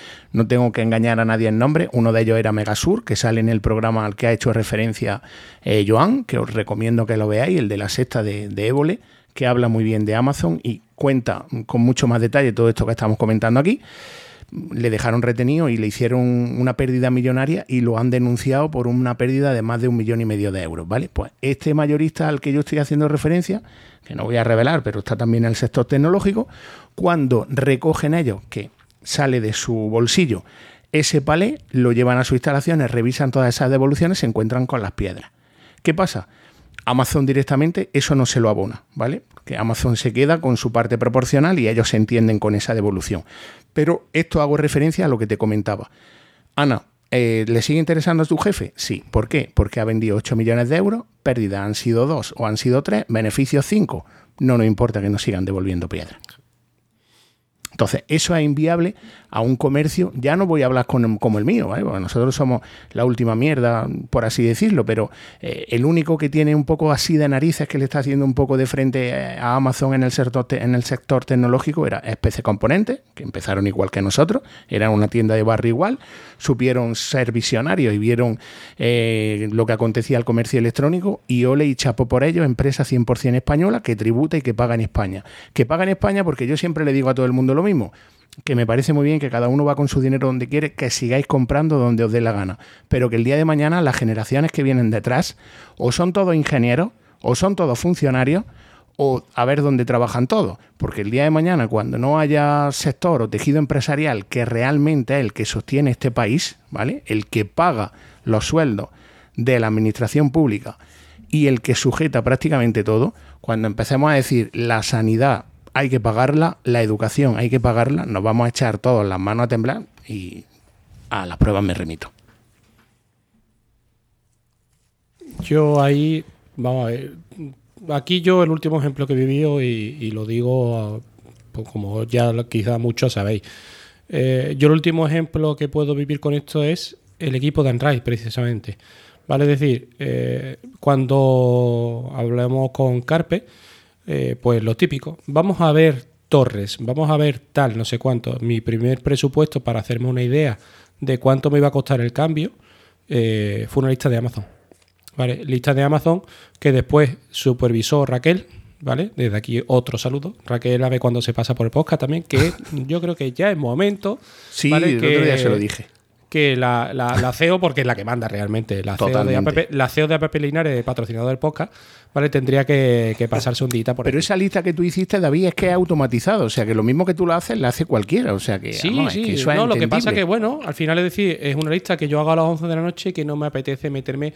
Speaker 1: que engañar a nadie en nombre, uno de ellos era Megasur, que sale en el programa al que ha hecho referencia Joan, que os recomiendo que lo veáis, el de la sexta de Évole, que habla muy bien de Amazon y cuenta con mucho más detalle todo esto que estamos comentando aquí. Le dejaron retenido y le hicieron una pérdida millonaria y lo han denunciado por una pérdida de más de 1,5 millones de euros, ¿vale? Pues este mayorista al que yo estoy haciendo referencia, que no voy a revelar, pero está también en el sector tecnológico, cuando recogen ellos que sale de su bolsillo ese palé, lo llevan a sus instalaciones, revisan todas esas devoluciones, se encuentran con las piedras. ¿Qué pasa? Amazon directamente eso no se lo abona, ¿vale? Que Amazon se queda con su parte proporcional y ellos se entienden con esa devolución. Pero esto hago referencia a lo que te comentaba. Ana, ¿le sigue interesando a tu jefe? Sí. ¿Por qué? Porque ha vendido 8 millones de euros, pérdidas han sido 2 o han sido 3, beneficios 5. No nos importa que nos sigan devolviendo piedras. Entonces, eso es inviable a un comercio. Ya no voy a hablar como el mío, ¿vale? Porque nosotros somos la última mierda, por así decirlo, pero el único que tiene un poco así de narices que le está haciendo un poco de frente a Amazon en el sector tecnológico era PC Componentes, que empezaron igual que nosotros, eran una tienda de barrio igual, supieron ser visionarios y vieron lo que acontecía al comercio electrónico y ole y chapo por ello, empresa 100% española que tributa y que paga en España. Que paga en España porque yo siempre le digo a todo el mundo lo mismo, que me parece muy bien que cada uno va con su dinero donde quiere, que sigáis comprando donde os dé la gana, pero que el día de mañana las generaciones que vienen detrás o son todos ingenieros o son todos funcionarios o a ver dónde trabajan todos, porque el día de mañana cuando no haya sector o tejido empresarial que realmente es el que sostiene este país, ¿vale? El que paga los sueldos de la administración pública y el que sujeta prácticamente todo, cuando empecemos a decir la sanidad hay que pagarla, la educación hay que pagarla, nos vamos a echar todos las manos a temblar y a las pruebas me remito.
Speaker 2: Yo ahí, vamos a ver, aquí yo el último ejemplo que he vivido y lo digo pues como ya quizá muchos sabéis, yo el último ejemplo que puedo vivir con esto es el equipo de Android precisamente, ¿vale? Es decir, cuando hablamos con Carpe, pues lo típico, vamos a ver torres, vamos a ver tal, no sé cuánto. Mi primer presupuesto para hacerme una idea de cuánto me iba a costar el cambio fue una lista de Amazon. ¿Vale? Lista de Amazon que después supervisó Raquel, ¿vale? Desde aquí otro saludo. Raquel a ver cuando se pasa por el podcast también, que yo creo que ya es momento.
Speaker 1: Sí,
Speaker 2: ¿vale?
Speaker 1: el otro día se lo dije.
Speaker 2: Que la CEO, porque es la que manda realmente, la CEO de APP Linares, patrocinador del podcast, ¿vale? Tendría que pasarse un día por
Speaker 1: Pero
Speaker 2: aquí.
Speaker 1: esa lista que tú hiciste, David, es que es automatizado. O sea, que lo mismo que tú lo haces, la hace cualquiera. O sea, que,
Speaker 2: Sí,
Speaker 1: vamos,
Speaker 2: sí.
Speaker 1: es que eso es
Speaker 2: No, lo que
Speaker 1: entendible.
Speaker 2: pasa que, bueno, al final es decir, es una lista que yo hago a las 11 de la noche que no me apetece meterme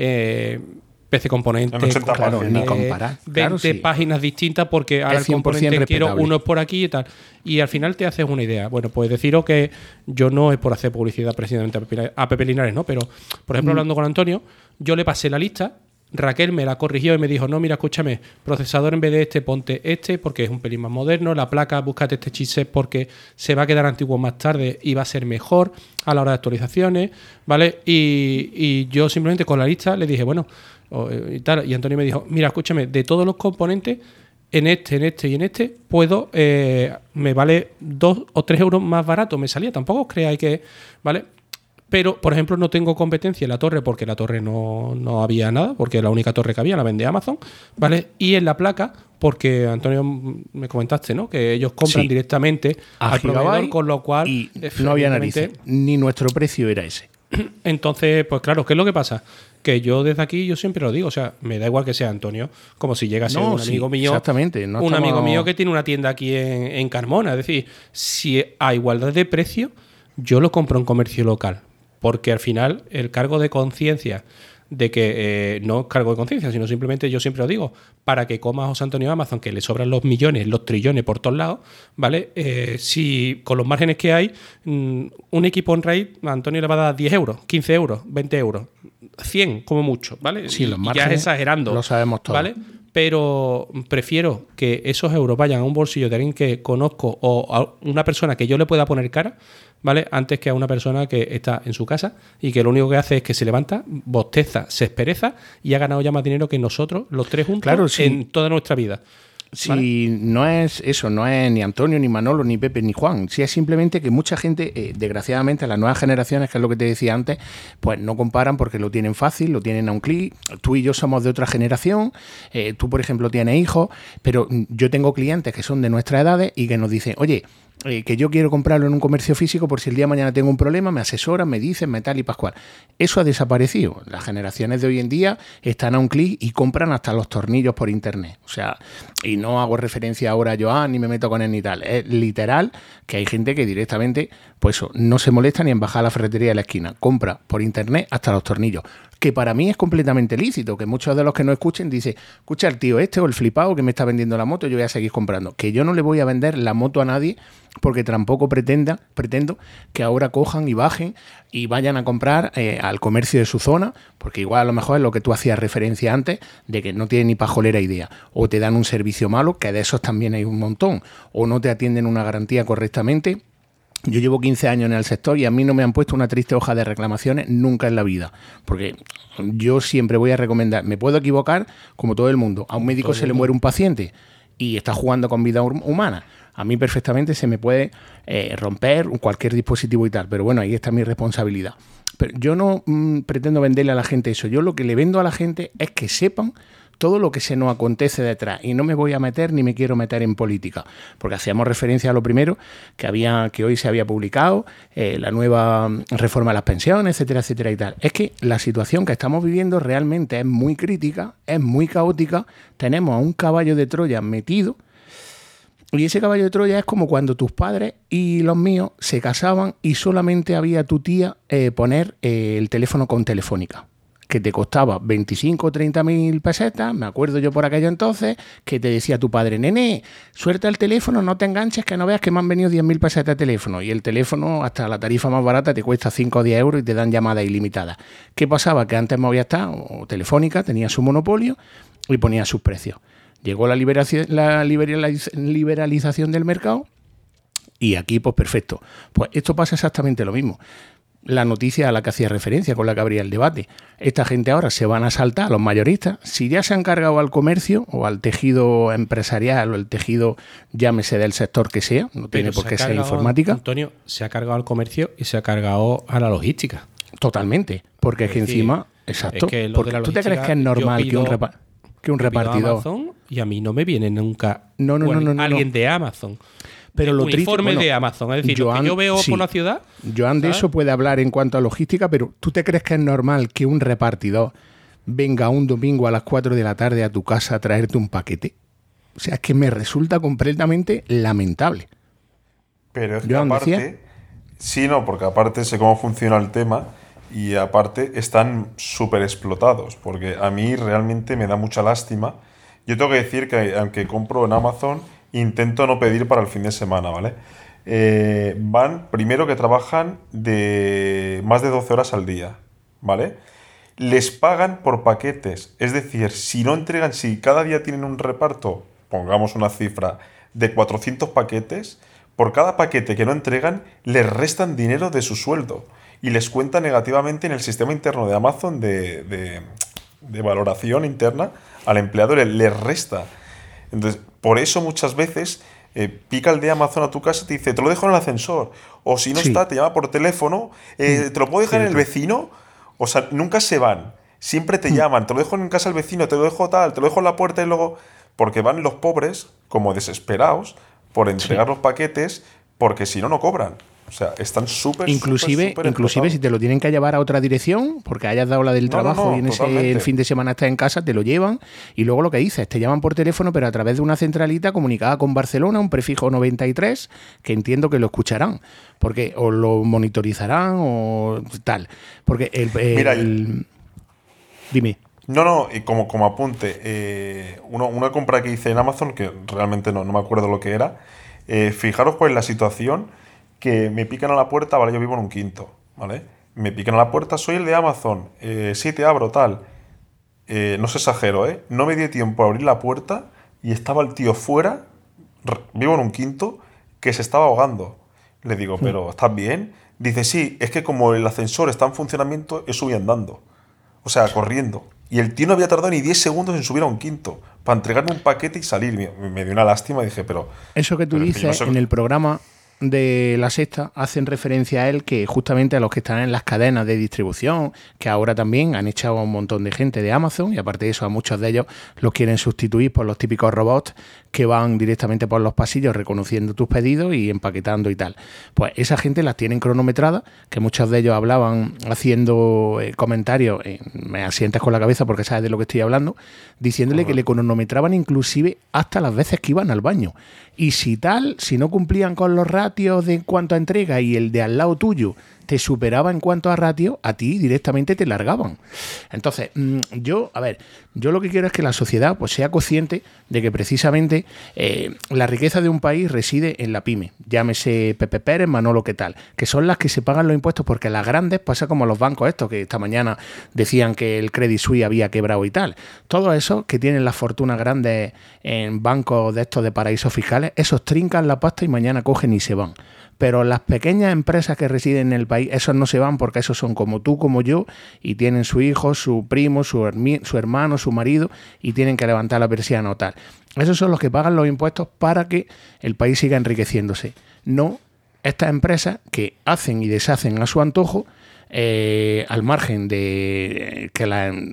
Speaker 2: PC Componente,
Speaker 3: En 80
Speaker 1: Claro,
Speaker 3: páginas.
Speaker 1: ni comparar.
Speaker 2: 20
Speaker 1: Claro, sí.
Speaker 2: páginas distintas porque ahora el
Speaker 1: 100%
Speaker 2: componente quiero
Speaker 1: respetable.
Speaker 2: uno es por aquí y tal. Y al final te haces una idea. Bueno, pues deciros que yo no es por hacer publicidad precisamente a Pepe Linares, ¿no? Pero, por ejemplo, hablando con Antonio, yo le pasé la lista, Raquel me la corrigió y me dijo, no, mira, escúchame, procesador en vez de este, ponte este, porque es un pelín más moderno, la placa, búscate este chipset porque se va a quedar antiguo más tarde y va a ser mejor a la hora de actualizaciones, ¿vale? Y yo simplemente con la lista le dije, bueno, y tal, y Antonio me dijo, mira, escúchame, de todos los componentes, en este y en este, puedo, me vale 2 o 3 euros más barato, me salía, tampoco os creáis que, ¿vale? Pero, por ejemplo, no tengo competencia en la torre porque la torre no había nada, porque la única torre que había la vende Amazon, ¿vale? Y en la placa, porque Antonio me comentaste, ¿no? Que ellos compran
Speaker 1: Sí.
Speaker 2: directamente
Speaker 1: A
Speaker 2: al proveedor,
Speaker 1: Gigabyte
Speaker 2: con lo cual
Speaker 1: y no había
Speaker 2: evidentemente,
Speaker 1: narices. Ni nuestro precio era ese.
Speaker 2: entonces, pues claro, ¿qué es lo que pasa? Que yo desde aquí, yo siempre lo digo, o sea, me da igual que sea Antonio, como si llega a ser
Speaker 1: No,
Speaker 2: un
Speaker 1: sí,
Speaker 2: amigo mío.
Speaker 1: exactamente, no
Speaker 2: un
Speaker 1: estamos-
Speaker 2: amigo mío que tiene una tienda aquí en Carmona. Es decir, si a igualdad de precio, yo lo compro en comercio local. Porque al final, el cargo de conciencia de que no es cargo de conciencia, sino simplemente yo siempre lo digo, para que coma a José Antonio Amazon, que le sobran los millones, los trillones por todos lados, ¿vale? Si con los márgenes que hay, un equipo on raid, a Antonio le va a dar 10 euros, 15 euros, 20 euros, 100 como mucho, ¿vale?
Speaker 1: Sí, los
Speaker 2: y ya
Speaker 1: márgenes
Speaker 2: es exagerando.
Speaker 1: lo sabemos todos.
Speaker 2: ¿Vale? Pero prefiero que esos euros vayan a un bolsillo de alguien que conozco o a una persona que yo le pueda poner cara, ¿vale? Antes que a una persona que está en su casa y que lo único que hace es que se levanta, bosteza, se espereza y ha ganado ya más dinero que nosotros, los tres juntos,
Speaker 1: Claro, sí.
Speaker 2: en toda nuestra vida.
Speaker 1: Si
Speaker 2: ¿Vale?
Speaker 1: no es eso, no es ni Antonio, ni Manolo, ni Pepe, ni Juan. Si es simplemente que mucha gente, desgraciadamente, las nuevas generaciones, que es lo que te decía antes, pues no comparan porque lo tienen fácil, lo tienen a un clic. Tú y yo somos de otra generación. Tú, por ejemplo, tienes hijos, pero yo tengo clientes que son de nuestras edades y que nos dicen, oye, que yo quiero comprarlo en un comercio físico por si el día de mañana tengo un problema, me asesoran, me dicen, me tal y pascual. Eso ha desaparecido. Las generaciones de hoy en día están a un clic y compran hasta los tornillos por internet. O sea, y no hago referencia ahora a Joan ni me meto con él ni tal. Es literal que hay gente que directamente, pues eso, no se molesta ni en bajar a la ferretería de la esquina. Compra por internet hasta los tornillos. Que para mí es completamente lícito, que muchos de los que no escuchen dicen, escucha el tío este o el flipado que me está vendiendo la moto, yo voy a seguir comprando. Que yo no le voy a vender la moto a nadie porque tampoco pretendo que ahora cojan y bajen y vayan a comprar al comercio de su zona, porque igual a lo mejor es lo que tú hacías referencia antes, de que no tienen ni pajolera idea, o te dan un servicio malo, que de esos también hay un montón, o no te atienden una garantía correctamente. Yo llevo 15 años en el sector y a mí no me han puesto una triste hoja de reclamaciones nunca en la vida. Porque yo siempre voy a recomendar, me puedo equivocar como todo el mundo. A un médico se le muere un paciente y está jugando con vida humana. A mí perfectamente se me puede romper cualquier dispositivo y tal. Pero bueno, ahí está mi responsabilidad. Pero yo no pretendo venderle a la gente eso. Yo lo que le vendo a la gente es que sepan todo lo que se nos acontece detrás, y no me voy a meter ni me quiero meter en política, porque hacíamos referencia a lo primero que hoy se había publicado, la nueva reforma de las pensiones, etcétera, etcétera y tal. Es que la situación que estamos viviendo realmente es muy crítica, es muy caótica, tenemos a un caballo de Troya metido, y ese caballo de Troya es como cuando tus padres y los míos se casaban y solamente había tu tía poner el teléfono con Telefónica, que te costaba 25 o 30 mil pesetas, me acuerdo yo por aquello entonces, que te decía tu padre, nene, suelta el teléfono, no te enganches, que no veas que me han venido 10.000 pesetas de teléfono, y el teléfono, hasta la tarifa más barata, te cuesta 5 o 10 euros y te dan llamadas ilimitadas. ¿Qué pasaba? Que antes Movistar o Telefónica tenía su monopolio y ponía sus precios. Llegó la liberalización del mercado y aquí, pues perfecto. Pues esto pasa exactamente lo mismo. la noticia a la que hacía referencia, con la que habría el debate. Esta gente ahora se van a saltar a los mayoristas. Si ya se han cargado al comercio o al tejido empresarial o el tejido, llámese del sector que sea, no tiene por qué ser informática.
Speaker 2: Antonio, se ha cargado al comercio y se ha cargado a la logística.
Speaker 1: Totalmente, porque es que encima, exacto,
Speaker 2: es que
Speaker 1: porque ¿tú te crees que es normal que un repartidor...
Speaker 2: Amazon y a mí no me viene nunca
Speaker 1: no,
Speaker 2: alguien de Amazon.
Speaker 1: Pero lo
Speaker 2: uniforme de Amazon, es decir, lo que yo veo por la ciudad.
Speaker 1: Joan de eso puede hablar en cuanto a logística, pero ¿tú te crees que es normal que un repartidor venga un domingo a las 4 de la tarde a tu casa a traerte un paquete? O sea, es que me resulta completamente lamentable.
Speaker 3: Pero es que aparte... Sí, no, porque aparte sé cómo funciona el tema y aparte están súper explotados, porque a mí realmente me da mucha lástima. Yo tengo que decir que aunque compro en Amazon, intento no pedir para el fin de semana, ¿vale? Van, primero que trabajan de más de 12 horas al día, ¿vale? Les pagan por paquetes, es decir, si no entregan, si cada día tienen un reparto, pongamos una cifra, de 400 paquetes, por cada paquete que no entregan, les restan dinero de su sueldo y les cuenta negativamente en el sistema interno de Amazon de valoración interna al empleado, les resta. Entonces, por eso muchas veces pica el de Amazon a tu casa y te dice, te lo dejo en el ascensor. O si no está, te llama por teléfono, te lo puedo dejar en el vecino. O sea, nunca se van. Siempre te llaman, te lo dejo en casa del vecino, te lo dejo tal, te lo dejo en la puerta y luego... Porque van los pobres, como desesperados, por entregar los paquetes, porque si no, no cobran. O sea, están súper
Speaker 1: inclusive si te lo tienen que llevar a otra dirección, porque hayas dado la del trabajo y en el fin de semana estás en casa, te lo llevan y luego lo que dices, te llaman por teléfono, pero a través de una centralita comunicada con Barcelona, un prefijo 93, que entiendo que lo escucharán, porque o lo monitorizarán o tal. Porque dime.
Speaker 3: No, y como apunte, una compra que hice en Amazon, que realmente no me acuerdo lo que era, fijaros cuál es la situación, que me pican a la puerta, vale, yo vivo en un quinto, ¿vale? Me pican a la puerta, soy el de Amazon, sí, te abro, tal. No se exagero, no me dio tiempo a abrir la puerta y estaba el tío fuera, vivo en un quinto, que se estaba ahogando. Le digo, ¿pero estás bien? Dice, sí, es que como el ascensor está en funcionamiento, he subido andando. O sea, corriendo. Y el tío no había tardado ni 10 segundos en subir a un quinto para entregarme un paquete y salir. Me dio una lástima y dije, pero...
Speaker 1: Eso que tú dices en el programa de La Sexta hacen referencia a él, que justamente a los que están en las cadenas de distribución, que ahora también han echado a un montón de gente de Amazon, y aparte de eso a muchos de ellos los quieren sustituir por los típicos robots que van directamente por los pasillos reconociendo tus pedidos y empaquetando y tal. Pues esa gente las tienen cronometradas, que muchos de ellos hablaban haciendo comentarios, me asientas con la cabeza porque sabes de lo que estoy hablando, diciéndole que le cronometraban inclusive hasta las veces que iban al baño. Y si no cumplían con los ratios de en cuanto a entrega y el de al lado tuyo te superaba en cuanto a ratio, a ti directamente te largaban. Entonces, yo lo que quiero es que la sociedad pues sea consciente de que precisamente la riqueza de un país reside en la pyme, llámese Pepe Pérez, Manolo, ¿qué tal? Que son las que se pagan los impuestos, porque las grandes pasa como los bancos estos, que esta mañana decían que el Credit Suisse había quebrado y tal. Todos esos que tienen las fortunas grandes en bancos de estos de paraísos fiscales, esos trincan la pasta y mañana cogen y se van. Pero las pequeñas empresas que residen en el país, esos no se van porque esos son como tú, como yo, y tienen su hijo, su primo, su hermano, su marido, y tienen que levantar la persiana o tal. Esos son los que pagan los impuestos para que el país siga enriqueciéndose. No estas empresas que hacen y deshacen a su antojo, al margen de que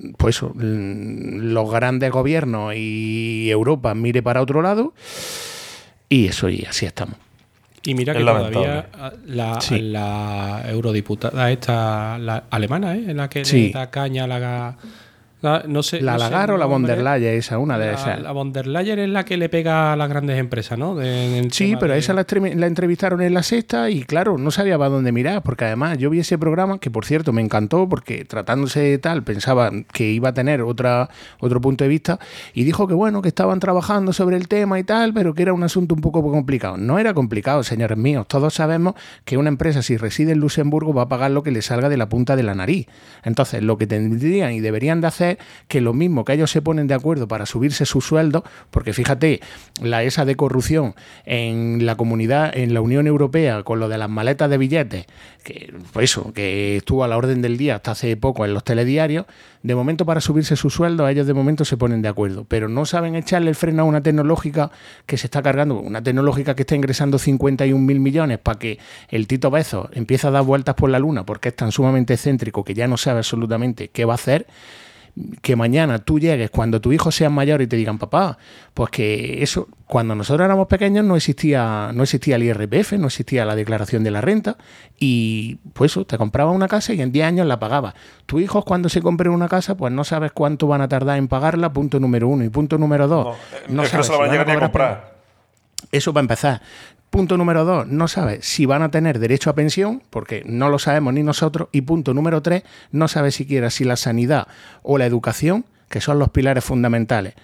Speaker 1: los grandes gobiernos y Europa mire para otro lado, y eso, y así estamos.
Speaker 2: Y mira que todavía la eurodiputada esta, la alemana, en la que le da caña a no sé,
Speaker 1: la Lagarde o la von der Leyen, esa, una de esas.
Speaker 2: La von der Leyen es la que le pega a las grandes empresas, ¿no?
Speaker 1: Sí, pero esa la entrevistaron en La Sexta y claro, no sabía para dónde mirar, porque además yo vi ese programa, que por cierto me encantó, porque tratándose de tal, pensaba que iba a tener otro punto de vista, y dijo que bueno, que estaban trabajando sobre el tema y tal, pero que era un asunto un poco complicado. No era complicado, señores míos, todos sabemos que una empresa, si reside en Luxemburgo, va a pagar lo que le salga de la punta de la nariz. Entonces, lo que tendrían y deberían de hacer es que lo mismo que ellos se ponen de acuerdo para subirse sus sueldos, porque fíjate, esa de corrupción en la comunidad, en la Unión Europea, con lo de las maletas de billetes, que pues eso, que estuvo a la orden del día hasta hace poco en los telediarios, de momento para subirse sus sueldos, ellos de momento se ponen de acuerdo, pero no saben echarle el freno a una tecnológica que se está cargando, una tecnológica que está ingresando 51.000 millones para que el Tito Bezos empiece a dar vueltas por la luna porque es tan sumamente excéntrico que ya no sabe absolutamente qué va a hacer, que mañana tú llegues cuando tu hijo sea mayor y te digan, papá, pues que eso, cuando nosotros éramos pequeños no existía el IRPF, no existía la declaración de la renta y pues eso, te comprabas una casa y en 10 años la pagabas. Tus hijos cuando se compren una casa pues no sabes cuánto van a tardar en pagarla, punto número 1. Y punto número 2,
Speaker 3: no sabes si van a llegar a comprar.
Speaker 1: Eso para empezar. Punto número 2, no sabes si van a tener derecho a pensión, porque no lo sabemos ni nosotros. Y punto número 3, no sabes siquiera si la sanidad o la educación, que son los pilares fundamentales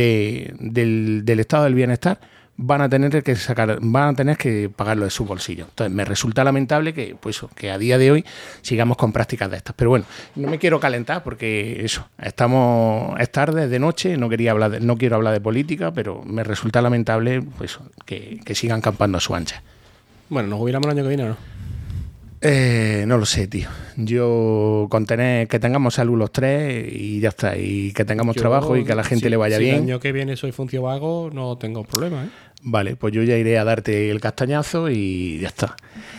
Speaker 1: del estado del bienestar, van a tener que pagarlo de su bolsillo. Entonces me resulta lamentable que a día de hoy sigamos con prácticas de estas. Pero bueno, no me quiero calentar porque es tarde, de noche, no quiero hablar de política, pero me resulta lamentable que sigan campando a su ancha.
Speaker 2: Bueno, ¿nos jubilamos el año que viene o no?
Speaker 1: No lo sé, tío. Yo con tener que tengamos salud los tres y ya está, y que tengamos trabajo y que a la gente le vaya bien.
Speaker 2: Si el año que viene soy funcio vago, no tengo problema, ¿eh?
Speaker 1: Vale, pues yo ya iré a darte el castañazo y ya está.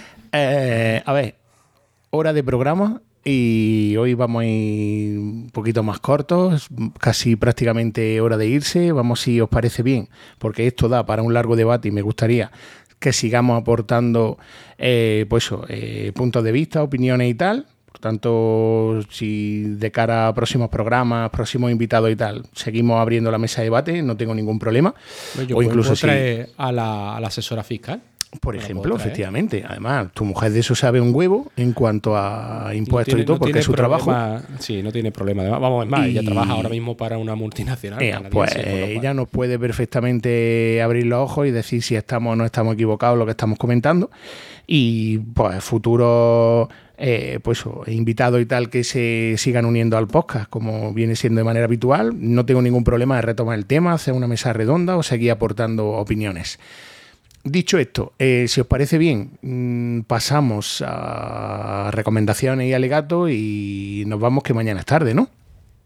Speaker 1: A ver, hora de programa y hoy vamos a ir un poquito más cortos, casi prácticamente hora de irse. Vamos, si os parece bien, porque esto da para un largo debate y me gustaría que sigamos aportando puntos de vista, opiniones y tal. Por tanto, si de cara a próximos programas, próximos invitados y tal, seguimos abriendo la mesa de debate, no tengo ningún problema.
Speaker 2: Yo o incluso traer a la asesora fiscal.
Speaker 1: Por ejemplo, efectivamente. Además, tu mujer de eso sabe un huevo en cuanto a impuestos y todo, porque es su trabajo.
Speaker 2: Sí, no tiene problema. Vamos, es más, ella trabaja ahora mismo para una multinacional.
Speaker 1: Pues ella nos puede perfectamente abrir los ojos y decir si estamos o no estamos equivocados en lo que estamos comentando. Y pues futuros invitados y tal que se sigan uniendo al podcast, como viene siendo de manera habitual. No tengo ningún problema de retomar el tema, hacer una mesa redonda o seguir aportando opiniones. Dicho esto, si os parece bien, pasamos a recomendaciones y alegatos y nos vamos, que mañana es tarde, ¿no?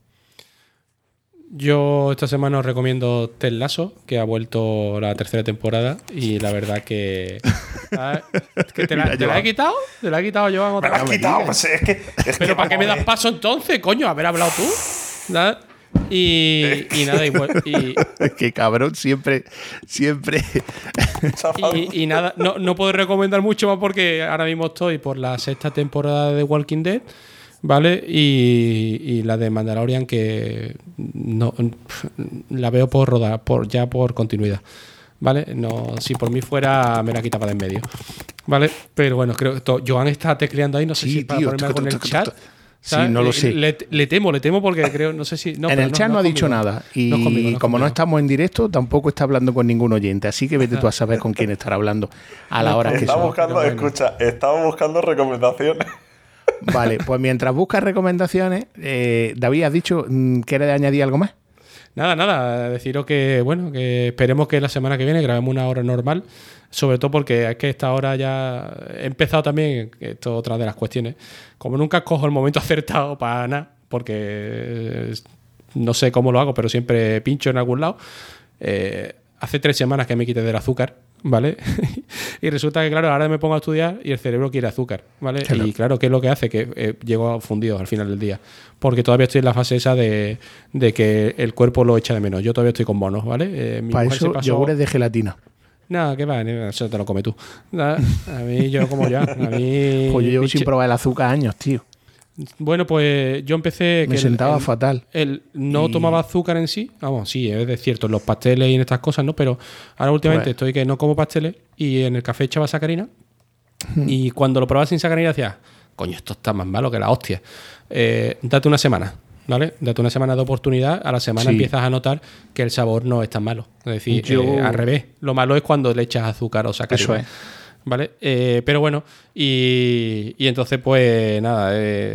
Speaker 2: Yo esta semana os recomiendo Ted Lasso, que ha vuelto la tercera temporada y la verdad que... ¿Te la he quitado? ¿Te la he quitado, Joan?
Speaker 3: ¿Me la has quitado? Pues
Speaker 2: ¿Pero para qué me das paso entonces, coño? ¿Haber hablado tú? ¿Nada? Y nada,
Speaker 1: qué cabrón, siempre.
Speaker 2: y nada, no puedo recomendar mucho más porque ahora mismo estoy por la sexta temporada de The Walking Dead, ¿vale? Y la de Mandalorian, que no la veo por rodar, por continuidad, ¿vale? No, si por mí fuera me la quitaba de en medio, ¿vale? Pero bueno, creo que Joan está tecleando ahí, no sé si para ponerme algo en el chat.
Speaker 1: ¿Sabes? Sí, no lo sé.
Speaker 2: Le temo porque creo, no sé si... No,
Speaker 1: en el chat no ha dicho nada. Y como no estamos en directo, tampoco está hablando con ningún oyente. Así que vete tú a saber con quién estará hablando a la hora que son.
Speaker 3: Estamos buscando recomendaciones.
Speaker 1: Vale, pues mientras buscas recomendaciones, David, ¿has dicho que era de añadir algo más?
Speaker 2: Nada. Deciros que, bueno, que esperemos que la semana que viene grabemos una hora normal. Sobre todo porque es que esta hora ya he empezado también, esto es otra de las cuestiones, como nunca cojo el momento acertado para nada, porque no sé cómo lo hago, pero siempre pincho en algún lado. Hace 3 semanas que me quité del azúcar, ¿vale? Y resulta que, claro, ahora me pongo a estudiar y el cerebro quiere azúcar, ¿vale? Claro. Y claro, ¿qué es lo que hace? Que llego fundido al final del día, porque todavía estoy en la fase esa de que el cuerpo lo echa de menos. Yo todavía estoy con monos, ¿vale?
Speaker 1: Para eso, yogures de gelatina.
Speaker 2: Nada, que va, eso te lo comes tú. Nada, a mí, yo como ya. A mí,
Speaker 1: pues yo llevo sin probar el azúcar años, tío.
Speaker 2: Bueno, pues yo empecé...
Speaker 1: Me sentaba fatal.
Speaker 2: No tomaba azúcar en sí. Vamos, sí, es cierto, en los pasteles y en estas cosas, ¿no? Pero ahora últimamente estoy que no como pasteles y en el café echaba sacarina. Y cuando lo probaba sin sacarina decía, coño, esto está más malo que la hostia. Date una semana. ¿Vale? Date una semana de oportunidad, a la semana empiezas a notar que el sabor no es tan malo. Es decir, al revés. Lo malo es cuando le echas azúcar o sacarina.
Speaker 1: Eso es.
Speaker 2: ¿Vale? Pero bueno, y entonces pues nada,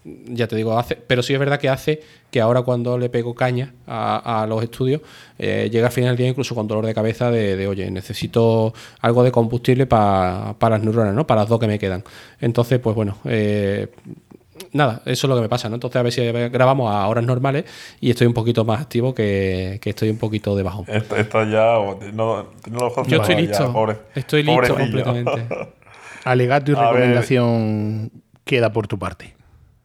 Speaker 2: ya te digo, pero sí es verdad que hace que ahora cuando le pego caña a los estudios, llega al final del día incluso con dolor de cabeza de oye, necesito algo de combustible para las neuronas, ¿no? Para las 2 que me quedan. Entonces, pues bueno, nada, eso es lo que me pasa, ¿no? Entonces a ver si grabamos a horas normales y estoy un poquito más activo que estoy un poquito de bajón.
Speaker 3: Está ya... No
Speaker 2: yo estoy listo. Estoy listo
Speaker 3: pobrecillo.
Speaker 2: completamente.
Speaker 1: Alegato y recomendación queda por tu parte.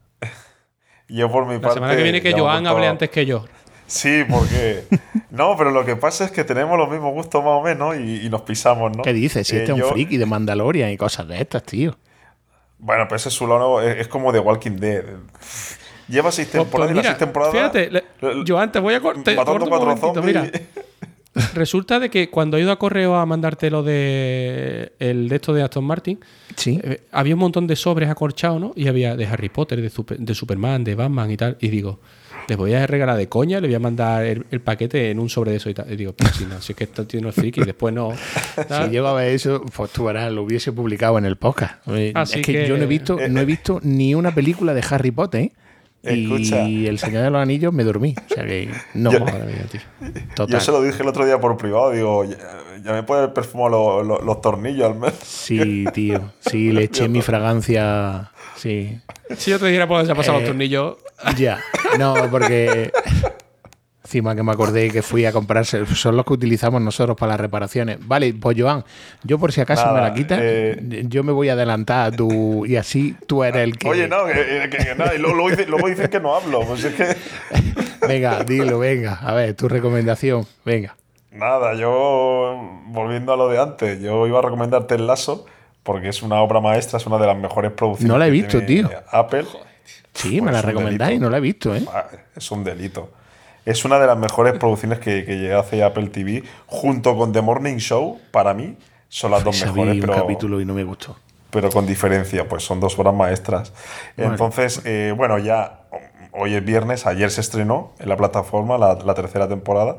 Speaker 3: Yo por mi parte...
Speaker 2: La semana que viene que Joan hable antes que yo.
Speaker 3: Sí, porque... No, pero lo que pasa es que tenemos los mismos gustos más o menos y nos pisamos, ¿no?
Speaker 1: ¿Qué dices? Si este es un friki de Mandalorian y cosas de estas, tío.
Speaker 3: Bueno, pues ese Zulano es como The Walking Dead. Lleva 6 temporadas y las 6 temporadas...
Speaker 2: Fíjate, Joan, te voy a cortar
Speaker 3: matando 4 zombies.
Speaker 2: Mira. Resulta de que cuando he ido a correo a mandarte lo de esto de Aston Martin,
Speaker 1: sí.
Speaker 2: Había un montón de sobres acorchados, ¿no? Y había de Harry Potter, de Superman, de Batman y tal. Y digo, les voy a regalar de coña, le voy a mandar el paquete en un sobre de eso y tal. Y digo, pues si no, si es que esto tiene unos frikis, después no.
Speaker 1: ¿tal? Si llevaba eso, pues tú verás, lo hubiese publicado en el podcast.
Speaker 2: Así
Speaker 1: es que yo no he visto ni una película de Harry Potter, ¿eh?
Speaker 3: Escucha.
Speaker 1: Y El Señor de los Anillos me dormí. O sea que no. Madre mía, tío. Total.
Speaker 3: Yo se lo dije el otro día por privado. Digo, ya me puede perfumar los tornillos al menos.
Speaker 1: Sí, tío. Sí, le eché mi fragancia. Sí.
Speaker 2: Si yo te dijera por dónde se ha pasado los tornillos.
Speaker 1: Ya. No, porque... Encima que me acordé que fui a comprarse, son los que utilizamos nosotros para las reparaciones. Vale, pues Joan, yo por si acaso me la quitas, yo me voy a adelantar a tu, y así tú eres el que...
Speaker 3: Oye, no, que nada, y luego dicen que no hablo. Pues es que...
Speaker 1: Venga, dilo, venga. A ver, tu recomendación, venga.
Speaker 3: Nada, yo, volviendo a lo de antes, yo iba a recomendarte El Lazo, porque es una obra maestra, es una de las mejores producciones.
Speaker 1: No la he visto, tío.
Speaker 3: Apple.
Speaker 1: Sí,
Speaker 3: pues
Speaker 1: me la recomendáis, no la he visto, ¿eh?
Speaker 3: Es un delito. Es una de las mejores producciones que hace Apple TV, junto con The Morning Show, para mí, son las dos mejores.
Speaker 1: Vi un capítulo y no me gustó.
Speaker 3: Pero con diferencia, pues son 2 obras maestras. Bueno. Entonces, bueno, ya hoy es viernes, ayer se estrenó en la plataforma la 3ª temporada.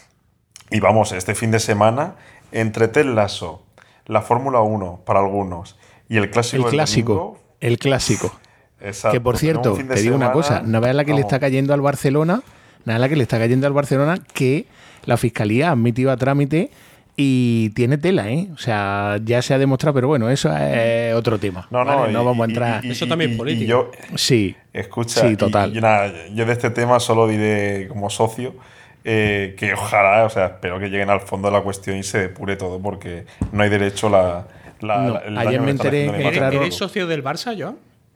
Speaker 3: Y vamos, este fin de semana, entre Ted Lasso, la Fórmula 1 para algunos y el clásico.
Speaker 1: El clásico.
Speaker 3: Exacto.
Speaker 1: Que por cierto, te digo una cosa, no veas la que le está cayendo al Barcelona. Nada, la que le está cayendo al Barcelona, que la Fiscalía ha admitido a trámite y tiene tela, ¿eh? O sea, ya se ha demostrado, pero bueno, eso es otro tema.
Speaker 3: No,
Speaker 1: ¿vale? No vamos a entrar.
Speaker 2: Eso también es político.
Speaker 1: Sí.
Speaker 3: Escucha,
Speaker 1: sí, total.
Speaker 3: Yo de este tema solo diré como socio que ojalá, o sea, espero que lleguen al fondo de la cuestión y se depure todo, porque no hay derecho
Speaker 1: ayer me enteré que
Speaker 2: ¿Eres socio del Barça, Joan?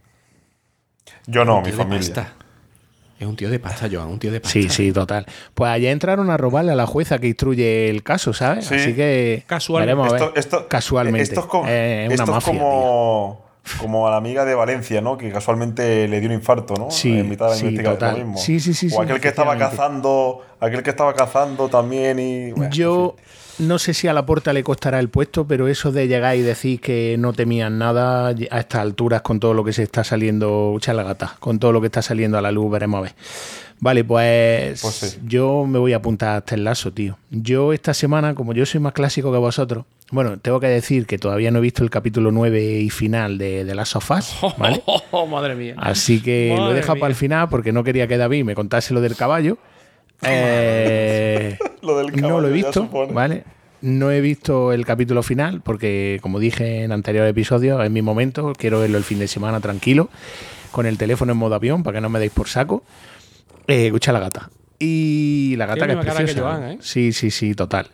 Speaker 3: Yo no, mi familia.
Speaker 2: Pasta. Es un tío de pasta, Joan, un tío de pasta.
Speaker 1: Sí, total. Pues allá entraron a robarle a la jueza que instruye el caso, ¿sabes?
Speaker 3: Sí.
Speaker 1: Así que
Speaker 2: casualmente.
Speaker 1: Casualmente.
Speaker 3: Esto es
Speaker 1: una mafia,
Speaker 3: como a la amiga de Valencia, ¿no? Que casualmente le dio un infarto, ¿no?
Speaker 1: Sí,
Speaker 3: en mitad de la investigación.
Speaker 1: total.
Speaker 3: Lo mismo.
Speaker 1: Sí.
Speaker 3: O aquel que estaba cazando también y... Bueno,
Speaker 1: yo no sé si a Laporta le costará el puesto, pero eso de llegar y decir que no temían nada a estas alturas con todo lo que se está saliendo, chalagata, con todo lo que está saliendo a la luz, veremos a ver. Vale, pues sí. Yo me voy a apuntar hasta el Lazo, tío. Yo esta semana, como yo soy más clásico que vosotros, bueno, tengo que decir que todavía no he visto el capítulo 9 y final de Last of Us, ¿vale?
Speaker 2: Madre mía.
Speaker 1: Así que lo he dejado para el final porque no quería que David me contase lo del caballo.
Speaker 3: Lo del caballo
Speaker 1: no lo he visto,
Speaker 3: ya
Speaker 1: ¿vale? No he visto el capítulo final porque, como dije en anteriores episodios, es mi momento. Quiero verlo el fin de semana tranquilo, con el teléfono en modo avión para que no me deis por saco. Escucha la gata. Y la gata que es preciosa.
Speaker 2: Que Joan, ¿eh?
Speaker 1: Sí, total.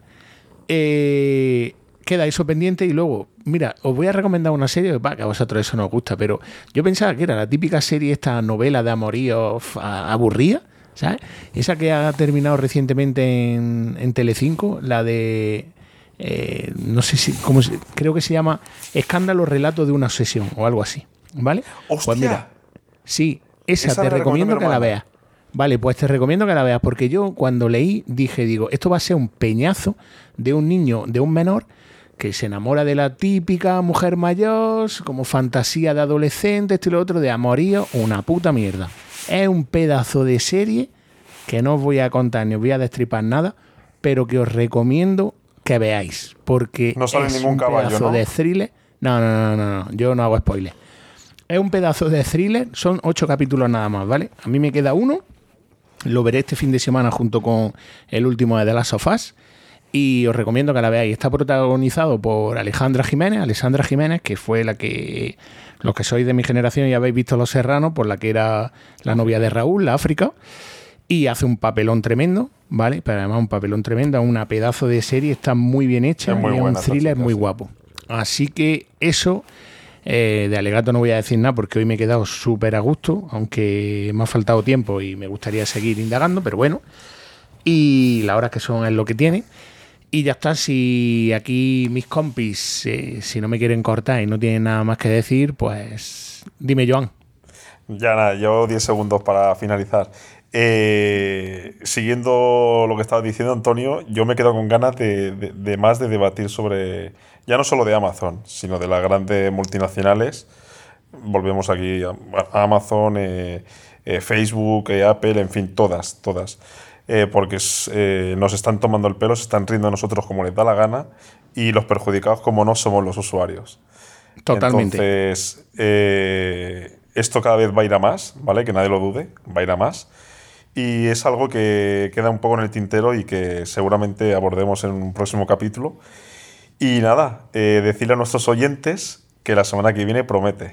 Speaker 1: Queda eso pendiente y luego, mira, os voy a recomendar una serie, que a vosotros eso no os gusta, pero yo pensaba que era la típica serie, esta novela de amorío aburrida, ¿sabes? Esa que ha terminado recientemente en Telecinco, la de... no sé si... creo que se llama Escándalo, relato de una obsesión o algo así, ¿vale?
Speaker 3: ¡Hostia!
Speaker 1: Pues mira, sí, esa te recomiendo que la veas. Vale, pues te recomiendo que la veas, porque yo cuando leí digo, esto va a ser un peñazo de un niño, de un menor, que se enamora de la típica mujer mayor, como fantasía de adolescente, esto y lo otro, de amorío, una puta mierda. Es un pedazo de serie que no os voy a contar ni os voy a destripar nada, pero que os recomiendo que veáis, porque
Speaker 3: no sale
Speaker 1: es
Speaker 3: ningún
Speaker 1: un
Speaker 3: caballo,
Speaker 1: pedazo
Speaker 3: ¿no?
Speaker 1: de thriller. No, yo no hago spoiler. es un pedazo de thriller, son 8 capítulos nada más, ¿vale? A mí me queda uno, lo veré este fin de semana junto con el último de The Last of Us y os recomiendo que la veáis. Está protagonizado por Alejandra Jiménez, que fue la que, los que sois de mi generación y habéis visto Los Serranos, por la que era la novia de Raúl, la África, y hace un papelón tremendo, ¿vale? Pero además un papelón tremendo, una pedazo de serie, está muy bien hecha, es un thriller muy guapo. Así que eso, de Alegato no voy a decir nada porque hoy me he quedado súper a gusto, aunque me ha faltado tiempo y me gustaría seguir indagando, pero bueno, y la hora que son es lo que tiene. Y ya está, si aquí mis compis, si no me quieren cortar y no tienen nada más que decir, pues dime, Joan.
Speaker 3: Ya nada, yo 10 segundos para finalizar. Siguiendo lo que estaba diciendo Antonio, yo me quedo con ganas de más de debatir sobre, ya no solo de Amazon, sino de las grandes multinacionales. Volvemos aquí a Amazon, Facebook, Apple, en fin, todas. Porque nos están tomando el pelo, se están riendo a nosotros como les da la gana y los perjudicados, como no, somos los usuarios.
Speaker 1: Totalmente.
Speaker 3: Entonces, esto cada vez va a ir a más, ¿vale? Que nadie lo dude, va a ir a más. Y es algo que queda un poco en el tintero y que seguramente abordemos en un próximo capítulo. Y nada, decirle a nuestros oyentes que la semana que viene promete.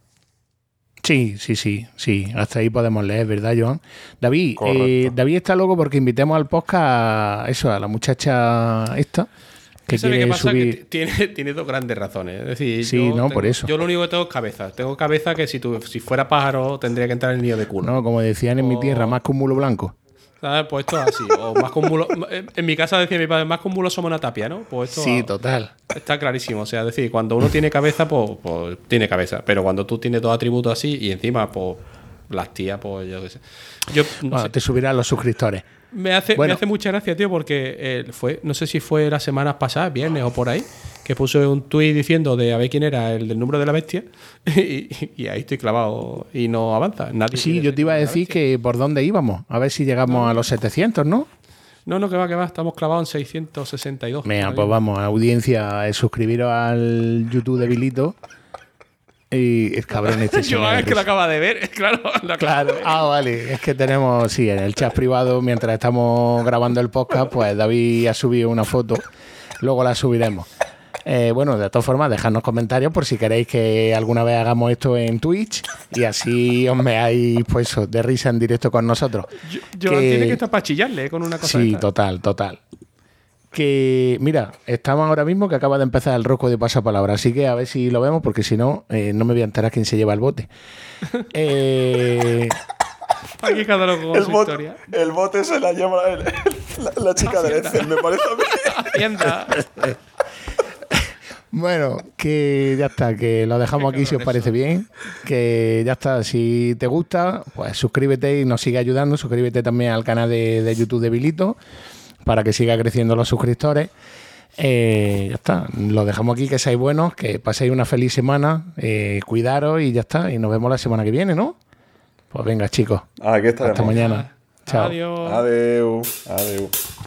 Speaker 1: Sí. Hasta ahí podemos leer, ¿verdad, Joan? David, David está loco porque invitemos al podcast a la muchacha esta. Que
Speaker 2: ¿Sabe qué pasa?
Speaker 1: subir...
Speaker 2: Que tiene dos grandes razones. Es decir,
Speaker 1: sí, por eso.
Speaker 2: Yo lo único que tengo es cabeza. Tengo cabeza que si fuera pájaro tendría que entrar en el nido de culo.
Speaker 1: No, como decían en mi tierra, más que un mulo blanco.
Speaker 2: ¿Sabes? Pues esto es así. O más que un mulo. En mi casa decía mi padre, más que un mulo somos una tapia, ¿no? Pues esto
Speaker 1: sí, total.
Speaker 2: Está clarísimo. O sea, es decir, cuando uno tiene cabeza, pues tiene cabeza. Pero cuando tú tienes dos atributos así y encima, pues las tías, pues yo qué sé. No sé.
Speaker 1: Te subirán los suscriptores.
Speaker 2: Me hace mucha gracia, tío, porque no sé si fue las semanas pasadas, viernes o por ahí, que puse un tuit diciendo de a ver quién era el del número de la bestia y ahí estoy clavado y no avanza. Nadie.
Speaker 1: Sí, yo te iba a decir que por dónde íbamos, a ver si llegamos a los 700, ¿no?
Speaker 2: No, que va, estamos clavados en 662.
Speaker 1: Mira, pues vamos, audiencia, suscribiros al YouTube de Vilito. Y el cabrón este
Speaker 2: yo es que lo acaba de ver, claro.
Speaker 1: Claro, vale. Es que tenemos, sí, en el chat privado, mientras estamos grabando el podcast, pues David ha subido una foto. Luego la subiremos. Bueno, de todas formas, dejadnos comentarios por si queréis que alguna vez hagamos esto en Twitch y así os meáis pues, de risa en directo con nosotros.
Speaker 2: Tiene que estar para chillarle con una cosa.
Speaker 1: Sí, total. Que, mira, estamos ahora mismo que acaba de empezar el rosco de pasapalabra, así que a ver si lo vemos, porque si no, no me voy a enterar quién se lleva el bote.
Speaker 2: Aquí cada loco con su historia.
Speaker 3: El bote se la lleva la chica del Excel, me parece a mí.
Speaker 2: Hacienda.
Speaker 1: Bueno, que ya está, que lo dejamos aquí si os parece bien. Que ya está, si te gusta, pues suscríbete y nos sigue ayudando. Suscríbete también al canal de YouTube de Vilito, para que siga creciendo los suscriptores. Ya está, lo dejamos aquí, que seáis buenos, que paséis una feliz semana, cuidaros y ya está, y nos vemos la semana que viene, ¿no? Pues venga, chicos,
Speaker 3: aquí estaremos.
Speaker 1: hasta mañana. Chao.
Speaker 2: Adiós.
Speaker 3: Adeu.